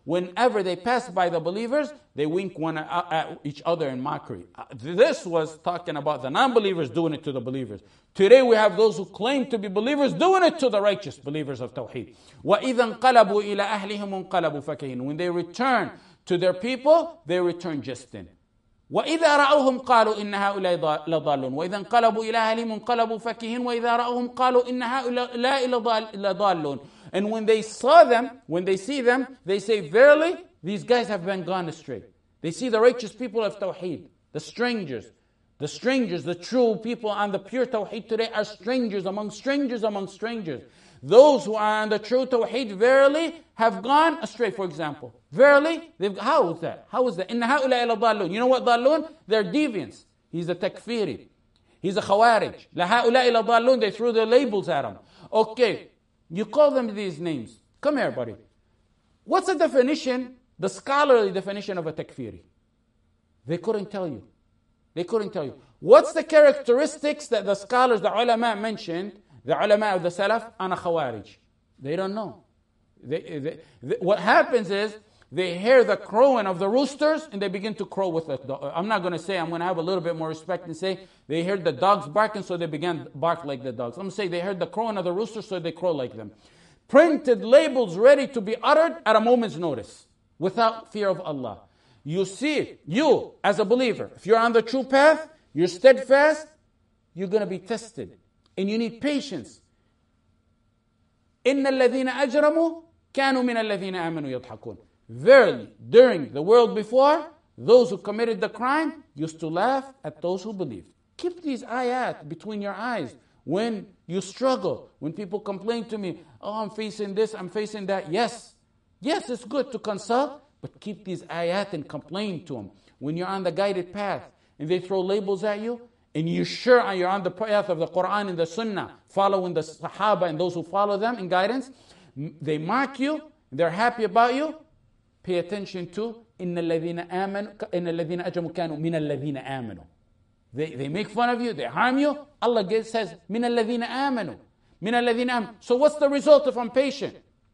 [SPEAKER 2] whenever they pass by the believers, they wink one at each other in mockery. This was talking about the non-believers doing it to the believers. Today we have those who claim to be believers doing it to the righteous believers of Tawheed. وَإِذَا انْقَلَبُوا إِلَىٰ أَهْلِهِمُ انْقَلَبُوا فَكِهِينَ. When they return to their people, they return jesting. وَإِذَا رَأَوْهُمْ قَالُوا إِنَّ هَؤُلَاءِ لَضَالُّونَ وَإِذَا انْقَلَبُوا إِلَىٰ أَهْلِهِمُ انْقَلَبُوا فَكِهِينَ وَإِذَا رَأَوْهُمْ قَالُوا إِنَّ هَؤُلَاءِ لَضَالُّونَ. And when they saw them, when they see them, they say, verily, these guys have been gone astray. They see the righteous people of Tawheed, the strangers. The strangers, the true people on the pure Tawheed today are strangers among strangers among strangers. Those who are on the true Tawheed verily have gone astray, for example. Verily, they've, how is that? How is that? إِنَّ هَؤُلَاءِ لَضَالُّونَ. You know what ضَالُّونَ? They're deviants. He's a takfiri. He's a khawarij. لَهَؤُلَاءِ لَضَالُّونَ. They threw their labels at him. Okay, you call them these names. Come here, buddy. What's the definition, the scholarly definition of a takfiri? They couldn't tell you. They couldn't tell you. What's the characteristics that the scholars, the ulama mentioned, the ulama of the Salaf, on a khawarij? They don't know. They, they, they, what happens is, they hear the crowing of the roosters and they begin to crow with it. I'm not going to say, I'm going to have a little bit more respect and say, they heard the dogs barking, so they began to bark like the dogs. I'm going to say, they heard the crowing of the roosters, so they crow like them. Printed labels ready to be uttered at a moment's notice, without fear of Allah. You see, you as a believer, if you're on the true path, you're steadfast, you're going to be tested. And you need patience. إِنَّ الَّذِينَ أَجْرَمُوا كَانُوا مِنَ الَّذِينَ آمَنُوا يَضْحَكُونَ. Verily, during the world before, those who committed the crime used to laugh at those who believed. Keep these ayat between your eyes. When you struggle, when people complain to me, oh, I'm facing this, I'm facing that. Yes, yes, it's good to consult, but keep these ayat and complain to them. When you're on the guided path and they throw labels at you, and you're sure you're on the path of the Quran and the Sunnah, following the Sahaba and those who follow them in guidance, they mock you, they're happy about you, pay attention to إِنَّ الَّذِينَ آمَنُوا إِنَّ الَّذِينَ أَجْرَمُوا كَانُوا مِنَ الَّذِينَ آمَنُوا. They, they make fun of you, they harm you. Allah gives, says, مِنَ الَّذِينَ آمَنُوا مِنَ الَّذِينَ آمَنُوا. So what's the result if I'm patient?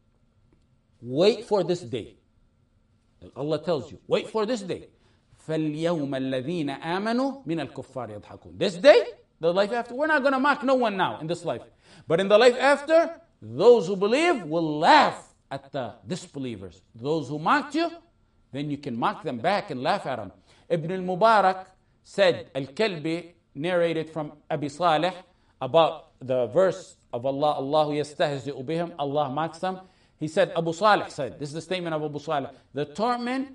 [SPEAKER 2] Wait for this day. Allah tells you, wait for this day. فَالْيَوْمَ الَّذِينَ آمَنُوا مِنَ الْكُفَّارِ يَضْحَكُونَ. This day, the life after, we're not going to mock no one now in this life. But in the life after, those who believe will laugh at the disbelievers. Those who mocked you, then you can mock them back and laugh at them. Ibn al-Mubarak said, Al-Kalbi narrated from Abi Salih about the verse of Allah, Allahu yastahzi'u bihim, Allah mocks them. He said, Abu Salih said, this is the statement of Abu Salih, the torment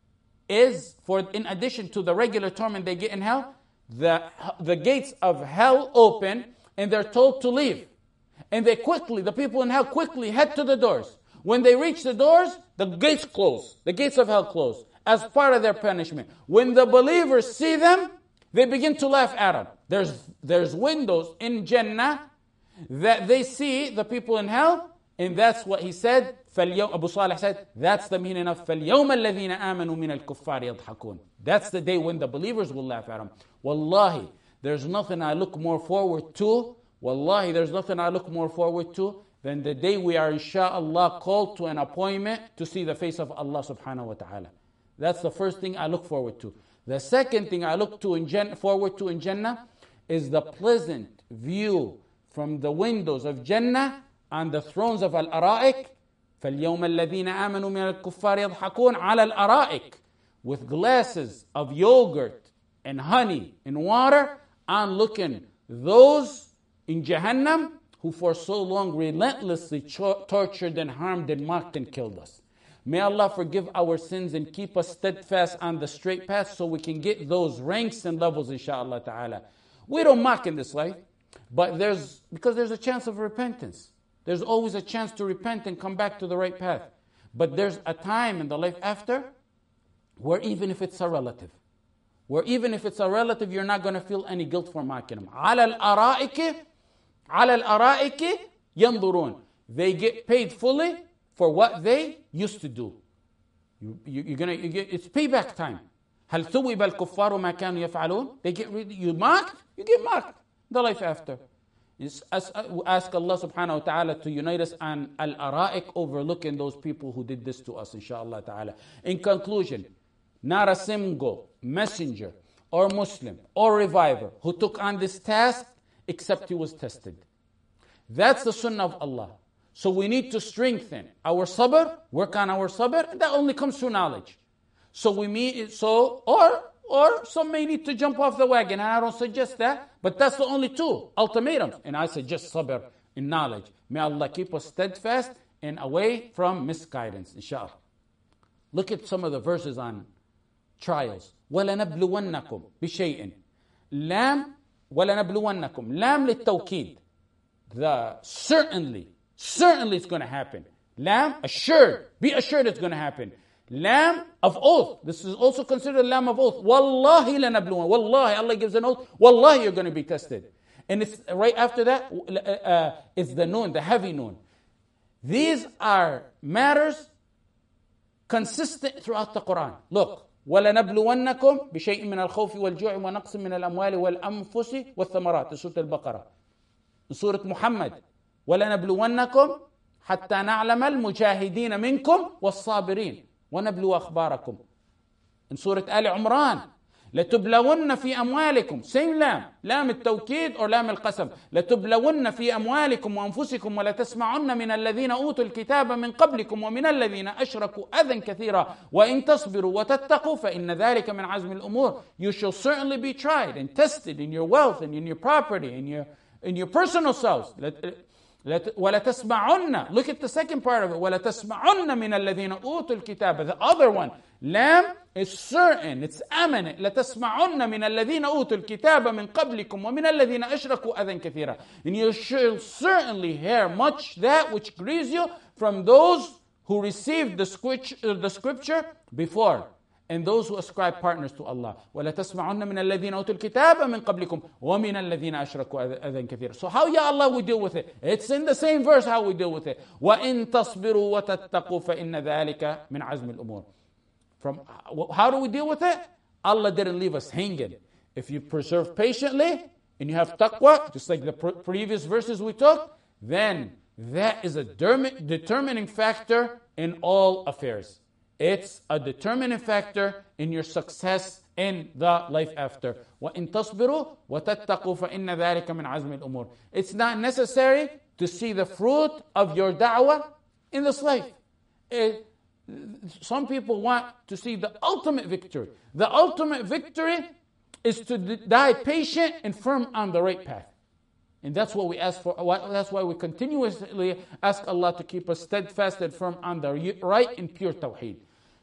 [SPEAKER 2] is, for in addition to the regular torment they get in hell, the, the gates of hell open and they're told to leave. And they quickly, the people in hell quickly head to the doors. When they reach the doors, the gates close. The gates of hell close as part of their punishment. When the believers see them, they begin to laugh at them. There's, there's windows in Jannah that they see the people in hell, and that's what he said. Abu Salih said, that's the meaning of فَالْيَوْمَ الَّذِينَ آمَنُوا مِنَ الْكُفَّارِ يَضْحَكُونَ. That's the day when the believers will laugh at them. Wallahi, there's nothing I look more forward to. Wallahi, there's nothing I look more forward to than the day we are, insha'Allah, called to an appointment to see the face of Allah subhanahu wa ta'ala. That's the first thing I look forward to. The second thing I look to in Jannah, forward to in Jannah is the pleasant view from the windows of Jannah on the thrones of Al-Ara'ik. فَالْيَوْمَ الَّذِينَ آمَنُوا مِنَ الْكُفَّارِ يَضْحَكُونَ عَلَى الْأَرَائِكِ, with glasses of yogurt and honey and water, on looking those in Jahannam who for so long relentlessly cho- tortured and harmed and mocked and killed us. May Allah forgive our sins and keep us steadfast on the straight path so we can get those ranks and levels, inshaAllah ta'ala. We don't mock in this life, but there's, because there's a chance of repentance. There's always a chance to repent and come back to the right path. But there's a time in the life after where even if it's a relative, where even if it's a relative, you're not going to feel any guilt for mocking them. عَلَى الْأَرَائِكِ عَلَى الْأَرَائِكِ يَنْظُرُونَ. They get paid fully for what they used to do. You, you, you're gonna, you get, it's payback time. هَلْ ثُوِبَ الْكُفَّارُ مَا كَانُوا يَفْعَلُونَ. They get rid, you mocked, you get mocked. The life after. Ask Allah subhanahu wa ta'ala to unite us on al-ara'ik, overlooking those people who did this to us, inshaAllah ta'ala. In conclusion, not a single messenger or Muslim or reviver who took on this task except he was tested. That's the sunnah of Allah. So we need to strengthen our sabr, work on our sabr, and that only comes through knowledge. So we mean, so, or, or some may need to jump off the wagon, and I don't suggest that, but that's the only two ultimatums. And I suggest sabr in knowledge. May Allah keep us steadfast and away from misguidance, inshallah. Look at some of the verses on trials. وَلَنَبْلُوَنَّكُمْ بِشَيْءٍ لام وَلَنَبْلُوَنَّكُمْ لام للتوكيد. The certainly, certainly it's going to happen. Lam, assured, be assured it's going to happen. Lam of oath. This is also considered a lam of oath. Wallahi lanabluwan. Wallahi, Allah gives an oath. Wallahi, you're going to be tested. And it's right after that, uh, it's the noon, the heavy noon. These are matters consistent throughout the Quran. Look. وَلَنَبْلُوَنَّكُمْ بِشَيْءٍ مِّنَ الْخَوْفِ وَالْجُوعِ وَنَقْصٍ مِّنَ الْأَمْوَالِ وَالْأَنفُسِ وَالثَّمَرَاتِ Surah Al-Baqarah. Surah Muhammad. وَلَنَبْلُوَنَّكُمْ حَتَّى نَعْلَمَ الْمُجَاهِدِينَ مِنْكُمْ وَالصَّابِرِينَ وَنَبْلُوَ أَخْبَارَكُمْ. In Surah Al Imran. لتبلون في أموالكم. Same lam. لام التوكيد or لام القسم. لتبلون في أموالكم وأنفسكم ولتسمعن من الذين أوتوا الكتاب من قبلكم ومن الذين أشركوا أذى كثيرا وإن تصبروا وتتقوا فإن ذلك من عزم الأمور. You shall certainly be tried and tested in your wealth and in your property, in your in your personal selves. وَلَتَسْمَعُنَّ. Look at the second part of it. وَلَتَسْمَعُنَّ مِنَ الَّذِينَ أُوتُوا الْكِتَابَ. The other one, lam, is certain, it's eminent. لَتَسْمَعُنَّ مِنَ الَّذِينَ أُوتُوا الْكِتَابَ مِنْ قَبْلِكُمْ وَمِنَ الَّذِينَ أَشْرَكُوا أَذًى كَثِيرًا. And you shall certainly hear much that which grieves you from those who received the scripture, the scripture before, and those who ascribe partners to Allah. وَلَتَسْمَعُنَّ مِنَ الَّذِينَ أُوتُوا الْكِتَابَ مِنْ قَبْلِكُمْ وَمِنَ الَّذِينَ أَشْرَكُوا أَذًى كَثِيرًا. So how, Ya Allah, we deal with it? It's in the same verse how we deal with it. وَإِن تَصْبِرُوا وَتَتَّقُوا فَإِنَّ ذَلِكَ مِنْ عَزْمِ الْأُمُورِ. From how do we deal with it? Allah didn't leave us hanging. If you preserve patiently and you have taqwa, just like the pre- previous verses we took, then that is a dermi- determining factor in all affairs. It's a determining factor in your success in the life after. وَإِن تَصْبِرُوا وَتَتَّقُوا فَإِنَّ ذَلِكَ مِنْ عَزْمِ الْأُمُورِ. It's not necessary to see the fruit of your da'wah in this life. It, some people want to see the ultimate victory. The ultimate victory is to die patient and firm on the right path. And that's what we ask for. That's why we continuously ask Allah to keep us steadfast and firm on the right and pure tawheed.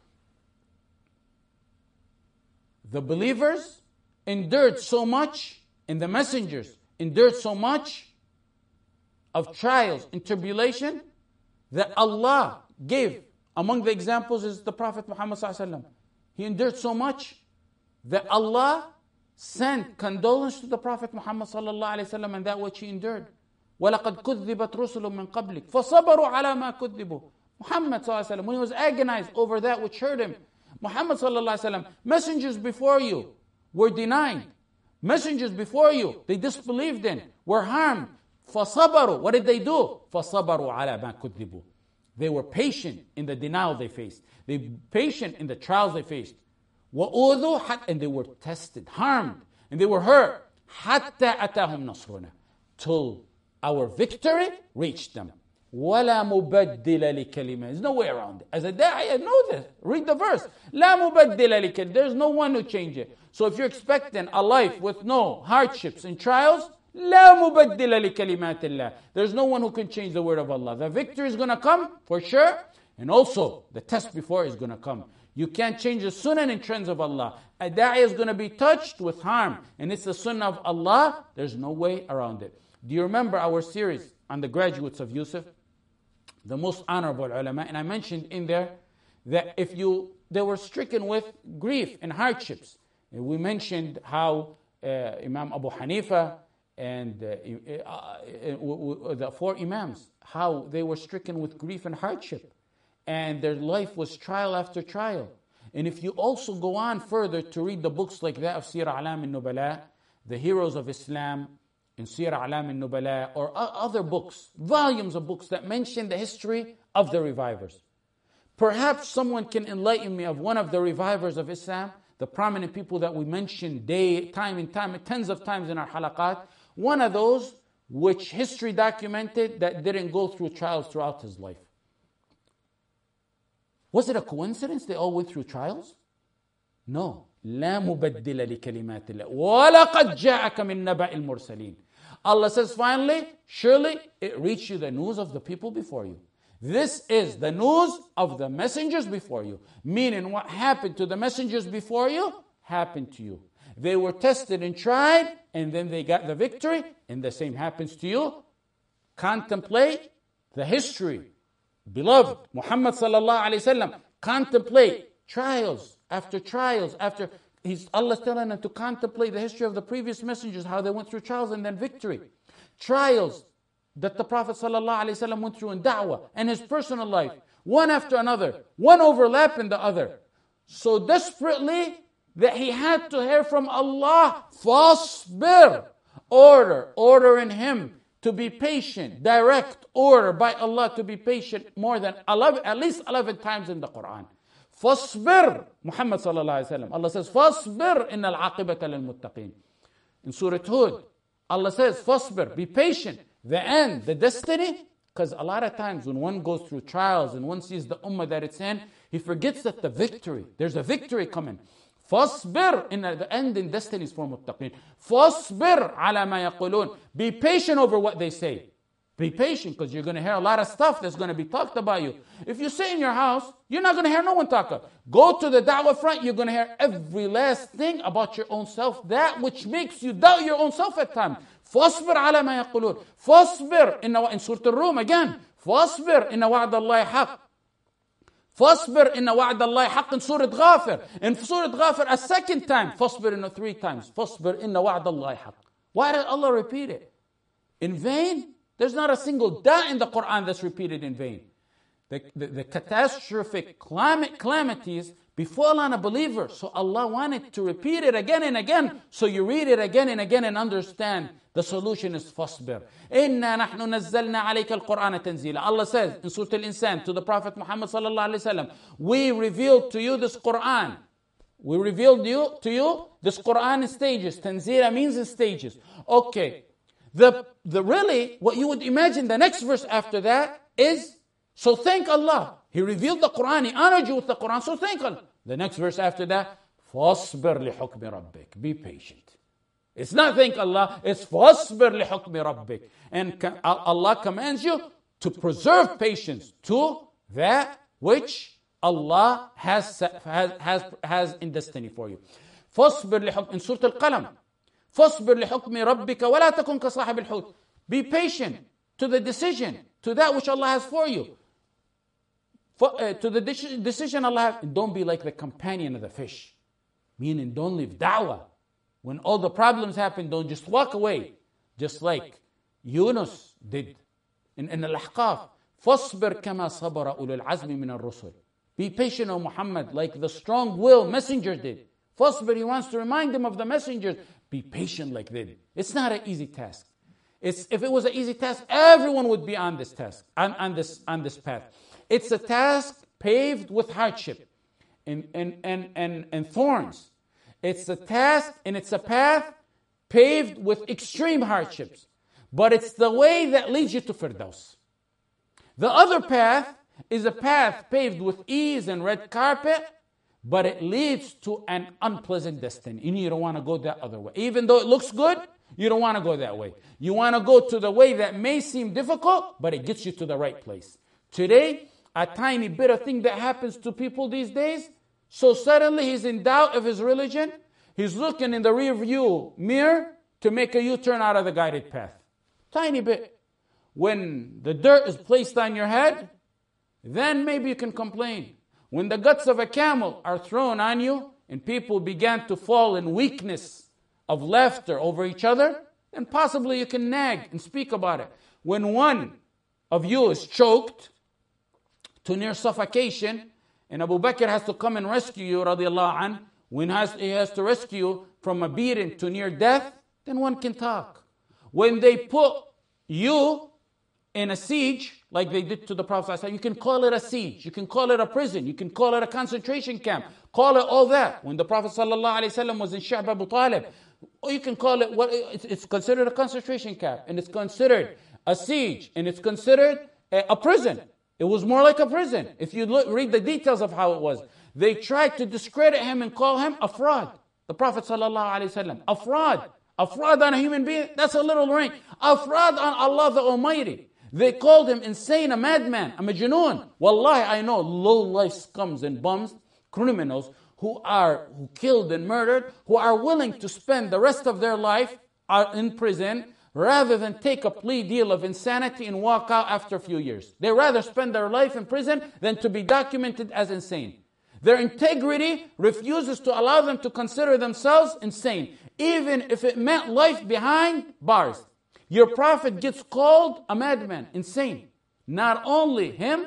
[SPEAKER 2] The believers endured so much, and the messengers endured so much of trials and tribulation that Allah gave. Among the examples is the Prophet Muhammad sallallahu alaihi wasallam. He endured so much that Allah sent condolence to the Prophet Muhammad sallallahu alaihi wasallam and that which he endured. وَلَقَدْ كُذِّبَتْ رُسُلٌ مِّن قَبْلِكَ فَصَبَرُوا عَلَى مَا كُذِّبُوا. Muhammad sallallahu alaihi wasallam, when he was agonized over that which hurt him, Muhammad sallallahu alaihi wasallam, messengers before you were denied. Messengers before you, they disbelieved in, were harmed. فَصَبَرُوا. What did they do? فَصَبَرُوا عَلَى مَا كُذِّبُوا. They were patient in the denial they faced. They were patient in the trials they faced. وَأُوذُوا. And they were tested, harmed, and they were hurt. حَتَّى أَتَاهُمْ نَصْرُنَا. Till our victory reached them. وَلَا مُبَدِّلَ لِكَلِمَةٍ. There's no way around it. As a da'i, I know this. Read the verse. لَا مُبَدِّلَ لِكَلِمَةٍ. There's no one who change it. So if you're expecting a life with no hardships and trials, لَا مُبَدِّلَ لِكَلِمَاتِ اللَّهِ. There's no one who can change the word of Allah. The victory is going to come for sure, and also the test before is going to come. You can't change the sunnah and trends of Allah. A da'i is going to be touched with harm, and it's the sunnah of Allah. There's no way around it. Do you remember our series on the graduates of Yusuf? The most honorable ulama, and I mentioned in there that if you, they were stricken with grief and hardships. And we mentioned how uh, Imam Abu Hanifa and uh, uh, uh, the four Imams, how they were stricken with grief and hardship. And their life was trial after trial. And if you also go on further to read the books like that of Sirah Alam al-Nubala, the heroes of Islam, in Siyar A'lam al-Nubala or other books, volumes of books that mention the history of the revivers. Perhaps someone can enlighten me of one of the revivers of Islam, the prominent people that we mention day, time and time, tens of times in our halaqat. One of those which history documented that didn't go through trials throughout his life. Was it a coincidence they all went through trials? No. لا مبدل لكلمات الله ولقد جاءك من نبأ المرسلين. Allah says finally, surely it reached you the news of the people before you. This is the news of the messengers before you. Meaning what happened to the messengers before you, happened to you. They were tested and tried, and then they got the victory, and the same happens to you. Contemplate the history. Beloved, Muhammad sallallahu alayhi wasallam, contemplate trials after trials after. He's, Allah's telling them to contemplate the history of the previous messengers, how they went through trials and then victory. Trials that the Prophet ﷺ went through in da'wah and his personal life, one after another, one overlapping the other. So desperately that he had to hear from Allah, Fasbir, order, ordering him to be patient, direct order by Allah to be patient more than eleven, at least eleven times in the Quran. Fasbir, Muhammad sallallahu alaihi wasallam. Allah says, Fasbir innal aqibata lil muttaqin. In Surah Hud, Allah says, Fasbir, be patient. The end, the destiny, because a lot of times when one goes through trials and one sees the ummah that it's in, he forgets that the victory, there's a victory coming. Fasbir, in the end and destiny is for muttaqin. Fasbir ala ma yaqulun. Be patient over what they say. Be patient because you're going to hear a lot of stuff that's going to be talked about you. If you sit in your house, you're not going to hear no one talk about. Go to the da'wah front, you're going to hear every last thing about your own self, that which makes you doubt your own self at times. فاصبر على ما يقولون. فاصبر إن in Surah Al-Rum again. فاصبر إن وعد الله حق. فاصبر إن وعد الله حق in Surah Ghafir. In Surah Ghafir a second time. فاصبر إن three times. فاصبر إن وعد الله حق. Why did Allah repeat it? In vain? There's not a single da in the Quran that's repeated in vain. The, the, the catastrophic climate calamities befall on a believer. So Allah wanted to repeat it again and again. So you read it again and again and understand the solution is fasbir. Inna nahnu nazzalna alayka al-Qur'ana tanzila. Allah says in Surah Al-Insan to the Prophet Muhammad sallallahu alayhi wasallam, we revealed to you this Qur'an. We revealed you, to you this Qur'an in stages. Tanzila means in stages. Okay. The, the really, what you would imagine, the next verse after that is, so thank Allah. He revealed the Quran, He honored you with the Quran, so thank Allah. The next verse after that, فَاصْبِرْ لِحُكْمِ رَبِّكَ. Be patient. It's not thank Allah, it's فَاصْبِرْ لِحُكْمِ رَبِّكَ. And Allah commands you to preserve patience to that which Allah has, has, has, has in destiny for you. فَاصْبِرْ لِحُكْمِ in Surah Al-Qalam. فاصبر لحكم ربك ولا تكن كصاحب الحوت. Be patient to the decision, to that which Allah has for you. For, uh, to the de- decision Allah has. Don't be like the companion of the fish. Meaning don't leave da'wah. When all the problems happen, don't just walk away. Just like Yunus did in, in Al-Ahqaf. فاصبر كما صبر أولو العزم من الرسل. Be patient, O Muhammad, like the strong-willed messenger did. Fasbir, he wants to remind them of the messengers. Be patient like them. It's not an easy task. It's, if it was an easy task, everyone would be on this task, on, on, this, on this path. It's a task paved with hardship and, and, and, and, and thorns. It's a task and it's a path paved with extreme hardships. But it's the way that leads you to Firdaus. The other path is a path paved with ease and red carpet, but it leads to an unpleasant destiny. And you don't want to go that other way. Even though it looks good, you don't want to go that way. You want to go to the way that may seem difficult, but it gets you to the right place. Today, a tiny bit of thing that happens to people these days, so suddenly he's in doubt of his religion. He's looking in the rear view mirror to make a U-turn out of the guided path. Tiny bit. When the dirt is placed on your head, then maybe you can complain. When the guts of a camel are thrown on you and people began to fall in weakness of laughter over each other, then possibly you can nag and speak about it. When one of you is choked to near suffocation and Abu Bakr has to come and rescue you, radiallahu anh, when has, he has to rescue you from a beating to near death, then one can talk. When they put you in a siege, like they did to the Prophet, you can call it a siege, you can call it a prison, you can call it a concentration camp, call it all that. When the Prophet ﷺ was in Sha'b Abu Talib, or you can call it what it's considered a concentration camp, and it's considered a siege, and it's considered a, a prison. It was more like a prison. If you look, read the details of how it was, they tried to discredit him and call him a fraud. The Prophet ﷺ, a fraud, a fraud on a human being. That's a little rank. A fraud on Allah the Almighty. They called him insane, a madman, a majnoon. Wallahi, I know low-life scums and bums, criminals who are who killed and murdered, who are willing to spend the rest of their life in prison rather than take a plea deal of insanity and walk out after a few years. They rather spend their life in prison than to be documented as insane. Their integrity refuses to allow them to consider themselves insane, even if it meant life behind bars. Your Prophet gets called a madman, insane. Not only him,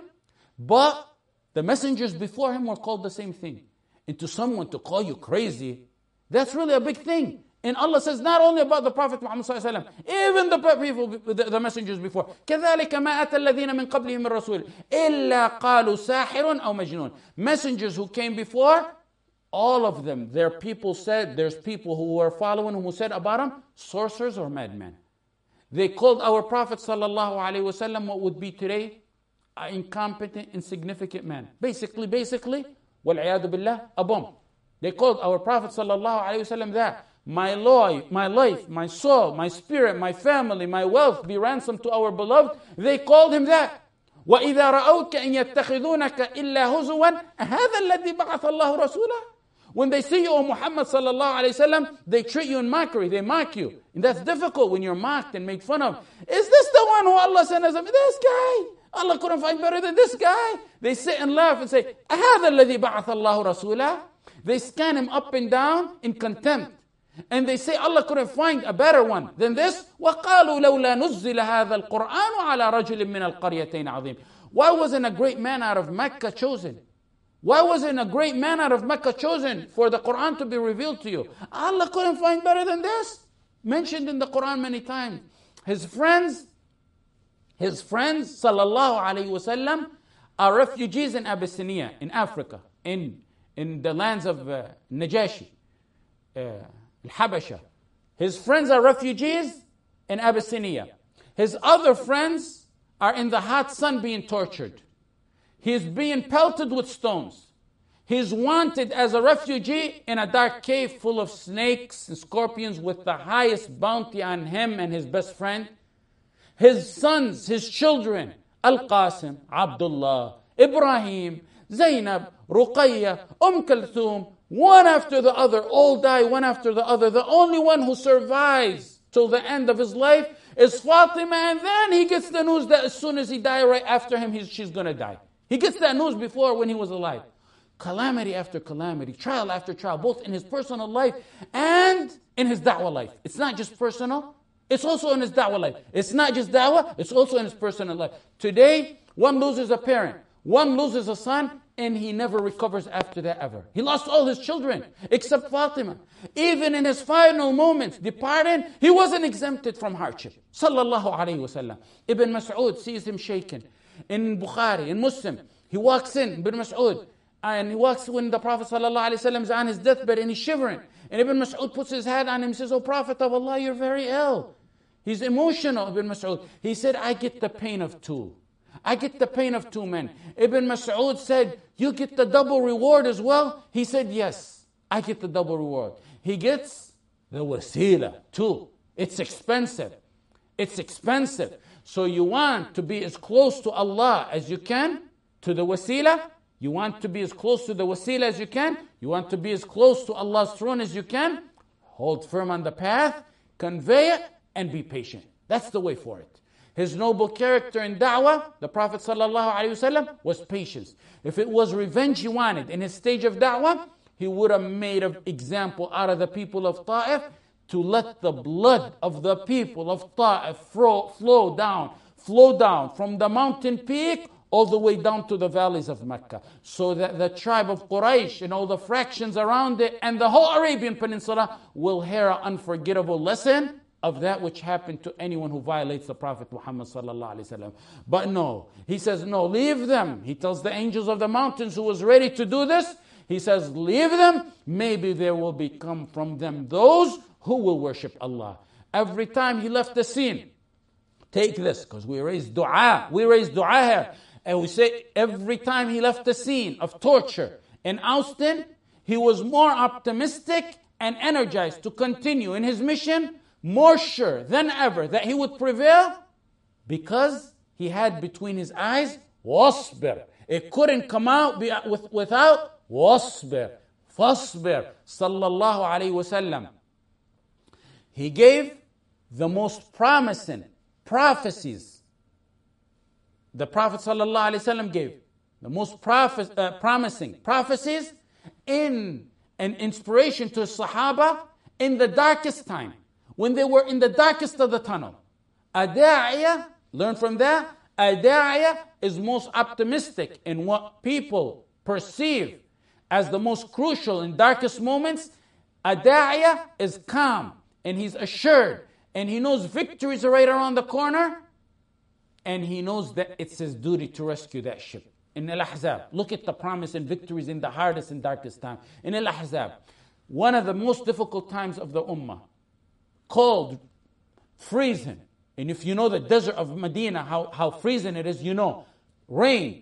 [SPEAKER 2] but the messengers before him were called the same thing. And to someone to call you crazy, that's really a big thing. And Allah says not only about the Prophet Muhammad sallallahu alaihi wasallam, even the people, the, the messengers before. كذلك ما أتى الذين من قبلهم من رسول إلا قالوا ساحر أو مجنون. Messengers who came before, all of them, their people said, there's people who were following who said about them, sorcerers or madmen. They called our Prophet sallallahu alaihi wasallam what would be today an incompetent, insignificant man. Basically, basically, wal-'iyadu billah, a bum. They called our Prophet sallallahu alaihi wasallam that. My life, my life, my soul, my spirit, my family, my wealth be ransomed to our beloved. They called him that. وَإِذَا رَأَوْكَ إِن يَتَّخِذُونَكَ إِلَّا هُزُوًا أَهَذَا الَّذِي بَعَثَ اللَّهُ رَسُولًا. When they see you, O Muhammad sallallahu alayhi wasallam, they treat you in mockery, they mock you. And that's difficult when you're mocked and made fun of. Is this the one who Allah sent us? This guy. Allah couldn't find better than this guy. They sit and laugh and say, أَهَذَا الَّذِي بَعَثَ اللَّهُ رَسُولًا. They scan him up and down in contempt. And they say Allah couldn't find a better one than this. وَقَالُوا لَوْلَا نُزِّلَ هَذَا الْقُرْآنُ عَلَى رَجُلٍ مِّنَ الْقَرْيَتَيْنِ عَظِيمٍ. Why wasn't a great man out of Mecca chosen? Why wasn't a great man out of Mecca chosen for the Quran to be revealed to you? Allah couldn't find better than this. Mentioned in the Quran many times. His friends, his friends, sallallahu alayhi wasallam, are refugees in Abyssinia, in Africa, in, in the lands of uh, Najashi. Uh, Habasha. His friends are refugees in Abyssinia. His other friends are in the hot sun being tortured. He is being pelted with stones. He is wanted as a refugee in a dark cave full of snakes and scorpions with the highest bounty on him and his best friend. His sons, his children, Al-Qasim, Abdullah, Ibrahim, Zainab, Ruqayya, Umm Kulthum, one after the other, all die one after the other. The only one who survives till the end of his life is Fatima, and then he gets the news that as soon as he dies, right after him, he's, she's going to die. He gets that news before when he was alive. Calamity after calamity, trial after trial, both in his personal life and in his da'wah life. It's not just personal, it's also in his da'wah life. It's not just da'wah, it's also in his personal life. Today, one loses a parent, one loses a son, and he never recovers after that ever. He lost all his children, except Fatima. Even in his final moments, departing, he wasn't exempted from hardship. Sallallahu alayhi wasallam. Ibn Mas'ud sees him shaken. In Bukhari, in Muslim, he walks in, Ibn Mas'ud, and he walks when the Prophet sallallahu alayhi wasallam is on his deathbed, and he's shivering. And Ibn Mas'ud puts his hand on him and says, "O Prophet of Allah, you're very ill." He's emotional, Ibn Mas'ud. He said, "I get the pain of two. I get the pain of two men." Ibn Mas'ud said, "You get the double reward as well?" He said, "Yes, I get the double reward." He gets the wasila too. It's expensive. It's expensive. So you want to be as close to Allah as you can, to the wasila. You want to be as close to the wasila as you can. You want to be as close to Allah's throne as you can. Hold firm on the path, convey it, and be patient. That's the way for it. His noble character in da'wah, the Prophet ﷺ, was patience. If it was revenge he wanted in his stage of da'wah, he would have made an example out of the people of Ta'if to let the blood of the people of Ta'if flow, flow down, flow down from the mountain peak all the way down to the valleys of Mecca. So that the tribe of Quraysh and all the fractions around it and the whole Arabian Peninsula will hear an unforgettable lesson of that which happened to anyone who violates the Prophet Muhammad sallallahu alaihi wasallam. But no, he says, no, leave them. He tells the angels of the mountains who was ready to do this, he says, leave them. Maybe there will become from them those who will worship Allah. Every time he left the scene, take this, because we raise dua. We raise dua here. And we say every time he left the scene of torture in Austin, he was more optimistic and energized to continue in his mission, more sure than ever that he would prevail, because he had between his eyes, wasbir. It couldn't come out with, without wasbir. Fasbir. Sallallahu alayhi wasallam. He gave the most promising prophecies. The Prophet sallallahu alaihi wasallam gave the most prophes- uh, promising prophecies in an inspiration to his Sahaba in the darkest time, when they were in the darkest of the tunnel. A da'iyah, learn from that, a da'iyah is most optimistic in what people perceive as the most crucial and darkest moments. A da'iyah is calm and he's assured and he knows victories are right around the corner. And he knows that it's his duty to rescue that ship. In Al-Ahzab, look at the promise and victories in the hardest and darkest time. In Al-Ahzab, one of the most difficult times of the Ummah, cold, freezing. And if you know the desert of Medina, how, how freezing it is, you know. Rain,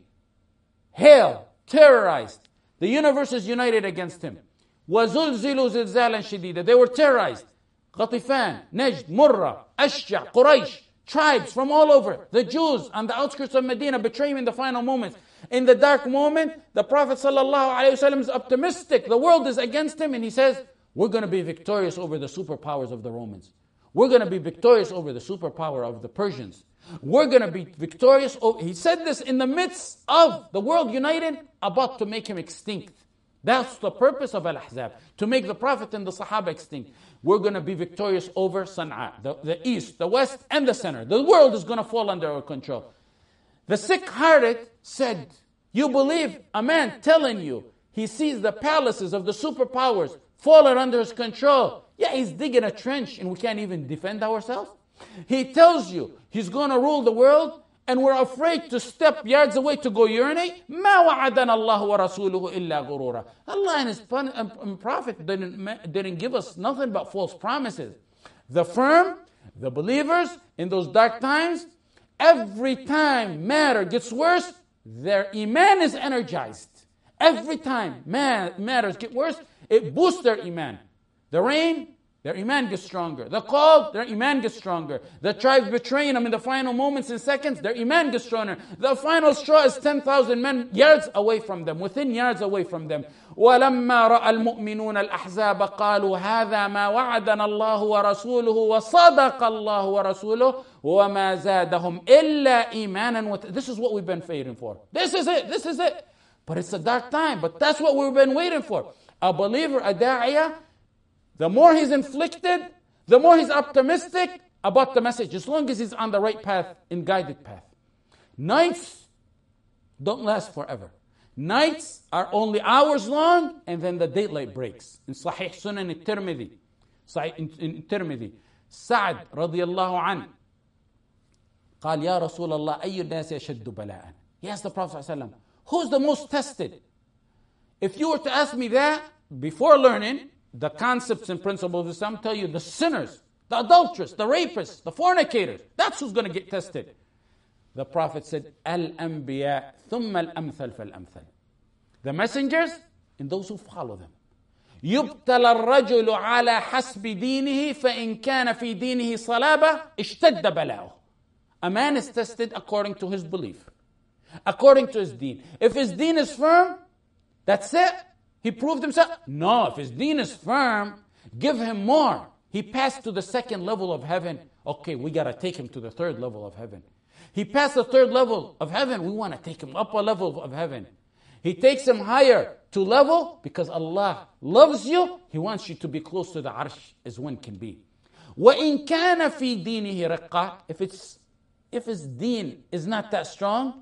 [SPEAKER 2] hail, terrorized. The universe is united against him. وَزُلْزِلُوا زِلْزَالًا شَدِيدًا. They were terrorized. Ghatifan, Najd, Murrah, Ashja, Quraysh. Tribes from all over, the Jews on the outskirts of Medina betray him in the final moments. In the dark moment, the Prophet ﷺ is optimistic. The world is against him and he says, we're going to be victorious over the superpowers of the Romans. We're going to be victorious over the superpower of the Persians. We're going to be victorious over... He said this in the midst of the world united, about to make him extinct. That's the purpose of Al-Ahzab, to make the Prophet and the Sahaba extinct. We're going to be victorious over Sana'a, the, the east, the west, and the center. The world is going to fall under our control. The sick-hearted said, you believe a man telling you he sees the palaces of the superpowers falling under his control. Yeah, he's digging a trench and we can't even defend ourselves. He tells you he's going to rule the world and we're afraid to step yards away to go urinate. مَا وَعَدَنَا اللَّهُ وَرَسُولُهُ إِلَّا غُرُورًا. Allah and His Prophet didn't, didn't give us nothing but false promises. The firm, the believers in those dark times, every time matter gets worse, their iman is energized. Every time matters get worse, it boosts their iman. The rain, their iman gets stronger. The cold, their iman gets stronger. The tribes betraying them in the final moments and seconds, their iman gets stronger. The final straw is ten thousand men yards away from them, within yards away from them. وَلَمَّا رَأَى الْمُؤْمِنُونَ الْأَحْزَابَ قَالُوا هَذَا مَا وَعَدَنَا اللَّهُ وَرَسُولُهُ وَصَدَقَ اللَّهُ وَرَسُولُهُ وَمَا زَادَهُمْ إِلَّا إِيمَانًا. This is what we've been waiting for. This is it. This is it. But it's a dark time. But that's what we've been waiting for. A believer, a da'iyah, the more he's inflicted, the more he's optimistic about the message, as long as he's on the right path, in guided path. Nights don't last forever. Nights are only hours long, and then the daylight breaks. In Sahih Sunan al-Tirmidhi, Sahih in Tirmidhi, Sa'd radiyallahu anhu, قال يا رسول الله أي الناس يشد بلاءً. He asked the Prophet ﷺ, who's the most tested? If you were to ask me that before learning the concepts and principles of Islam, tell you the sinners, the adulterers, the rapists, the fornicators, that's who's going to get tested. The Prophet said, Al-Anbiya thumma al-amthal fal-amthal. The messengers and those who follow them. يُبْتَلَ الرَّجُلُ عَلَى حَسْبِ دِينِهِ فَإِنْ كَانَ فِي دِينِهِ صَلَابَةٌ اشْتَدَّ بَلَاؤُهُ. A man is tested according to his belief, according to his deen. If his deen is firm, that's it. He proved himself. No, if his deen is firm, give him more. He passed to the second level of heaven. Okay, we got to take him to the third level of heaven. He passed the third level of heaven. We want to take him up a level of heaven. He takes him higher to level because Allah loves you. He wants you to be close to the arsh as one can be. وَإِن كَانَ فِي دِينِهِ رِقَّةٌ. If it's if his deen is not that strong,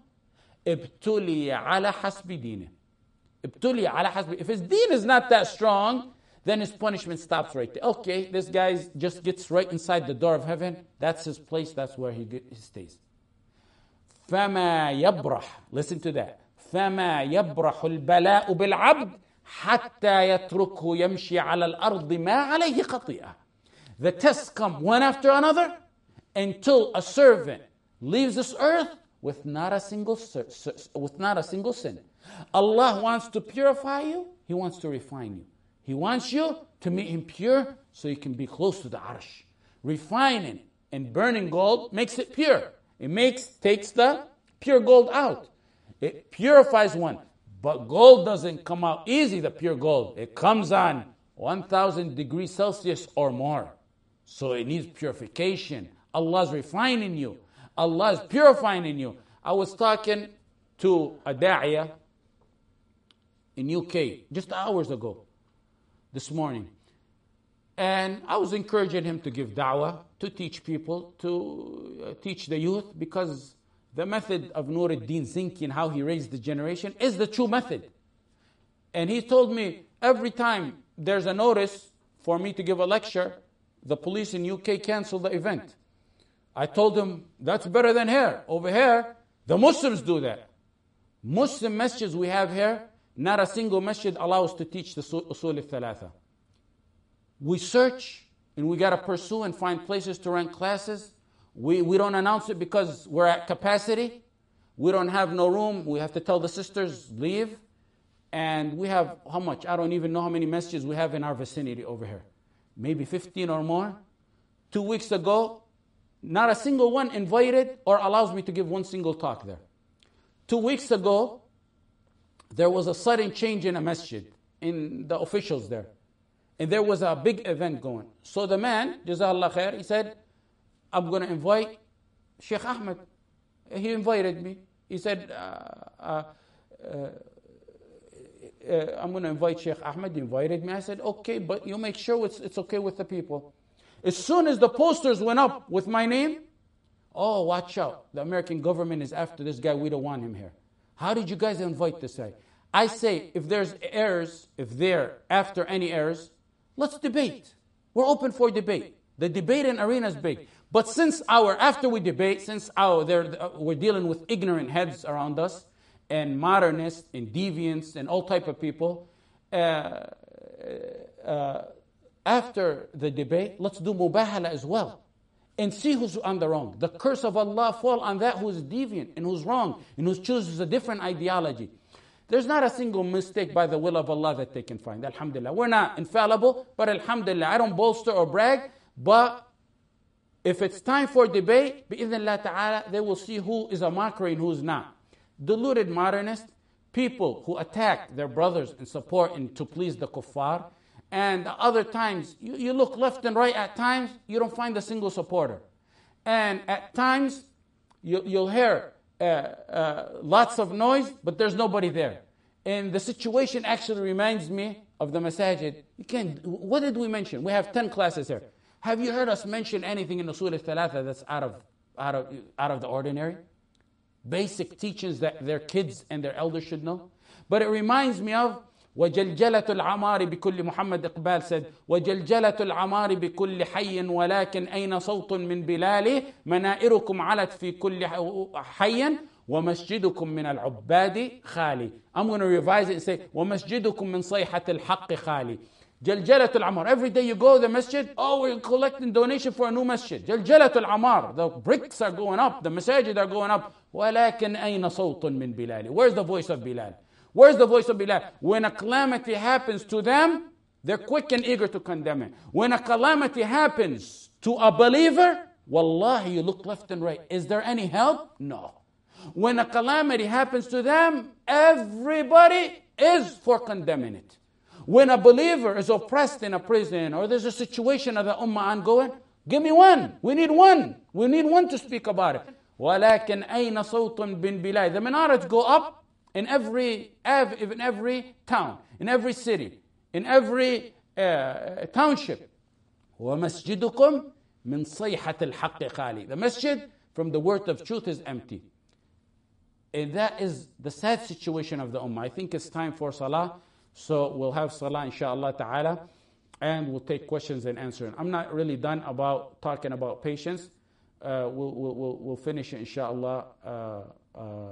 [SPEAKER 2] ابتلي على حسب دينه. ابتلي على حسب. If his deen is not that strong, then his punishment stops right there. Okay, this guy just gets right inside the door of heaven. That's his place. That's where he, get, he stays. فَمَا يَبْرَحْ Listen to that. فَمَا يَبْرَحُ الْبَلَاءُ بِالْعَبْدِ حَتَّى يَتْرُكْهُ يَمْشِي عَلَى الْأَرْضِ مَا عَلَيْهِ خَطِيئَةٌ The tests come one after another until a servant leaves this earth with not a single with not a single sin. Allah wants to purify you. He wants to refine you. He wants you to make him pure so you can be close to the arsh. Refining and burning gold makes it pure. It makes takes the pure gold out. It purifies one. But gold doesn't come out easy, the pure gold. It comes on one thousand degrees Celsius or more. So it needs purification. Allah is refining you. Allah is purifying in you. I was talking to a da'iyah in U K just hours ago, this morning. And I was encouraging him to give da'wah, to teach people, to uh, teach the youth, because the method of Nuruddin Zinki and how he raised the generation is the true method. And he told me every time there's a notice for me to give a lecture, the police in U K cancel the event. I told him, that's better than here. Over here, the Muslims do that. Muslim masjids we have here, not a single masjid allows to teach the usul al-thalatha. We search and we got to pursue and find places to run classes. We, we don't announce it because we're at capacity. We don't have no room. We have to tell the sisters, leave. And we have, how much? I don't even know how many masjids we have in our vicinity over here. Maybe fifteen or more. Two weeks ago, not a single one invited or allows me to give one single talk there. Two weeks ago, there was a sudden change in a masjid, in the officials there. And there was a big event going. So the man, Jazakallah khair, he said, I'm going to invite Sheikh Ahmed. He invited me. He said, uh, uh, uh, uh, I'm going to invite Sheikh Ahmed. He invited me. I said, okay, but you make sure it's, it's okay with the people. As soon as the posters went up with my name, oh, watch out. The American government is after this guy. We don't want him here. How did you guys invite this guy? I say, if there's errors, if there after any errors, let's debate. We're open for debate. The debating arena is big. But since our, after we debate, since our, we're dealing with ignorant heads around us, and modernists, and deviants, and all type of people, uh, uh, after the debate, let's do mubahala as well. And see who's on the wrong. The curse of Allah fall on that who is deviant, and who's wrong, and who chooses a different ideology. There's not a single mistake by the will of Allah that they can find. Alhamdulillah. We're not infallible, but alhamdulillah. I don't bolster or brag, but if it's time for debate, bi'idhnillah ta'ala, they will see who is a mockery and who is not. Deluded modernists, people who attack their brothers and support and to please the kuffar, and other times, you, you look left and right at times, you don't find a single supporter. And at times, you, you'll hear uh, uh, lots of noise, but there's nobody there. And the situation actually reminds me of the masajid. You can't, what did we mention? We have ten classes here. Have you heard us mention anything in Usul al-Thalatha that's out of, out of, out of the ordinary? Basic teachings that their kids and their elders should know. But it reminds me of وَجَلْجَلَةُ الْعَمَارِ بِكُلِّ Muhammad Iqbal said وَجَلْجَلَةُ الْعَمَارِ بِكُلِّ حَيٍّ وَلَكِنْ أَيْنَ صَوْتٌ مِّن بِلَالِ مَنَائِرُكُمْ عَلَتْ فِي كُلِّ حَيٍّ وَمَسْجِدُكُمْ مِنَ الْعُبَّادِ خَالِ. I'm going to revise it and say وَمَسْجِدُكُمْ مِنْ صَيْحَةِ الْحَقِّ خَالِ. Jaljalat al-Amar. Every day you go to the masjid, oh, we're collecting donation for a new masjid. Jaljalat al-Amar. The bricks are going up, the masajid are going up. وَلَكِنْ أَيْنَ صَوْتٌ مِّن بِلَالِ. Where's the voice of Bilal? Where's the voice of Bilal? When a calamity happens to them, they're quick and eager to condemn it. When a calamity happens to a believer, wallahi, you look left and right. Is there any help? No. When a calamity happens to them, everybody is for condemning it. When a believer is oppressed in a prison or there's a situation of the ummah ongoing, give me one. We need one. We need one to speak about it. وَلَكِنْ أَيْنَ صَوْتٌ بِن بِلَادِ. The minarets go up in every, in every town, in every city, in every uh, township. وَمَسْجِدُكُمْ مِنْ صَيْحَةِ الْحَقِّ خَالِ. The masjid from the word of truth is empty. And that is the sad situation of the ummah. I think it's time for salah. So we'll have salah inshaAllah ta'ala. and we'll take questions and answers. I'm not really done about talking about patience. Uh, we'll, we'll, we'll finish it, inshallah, uh, uh,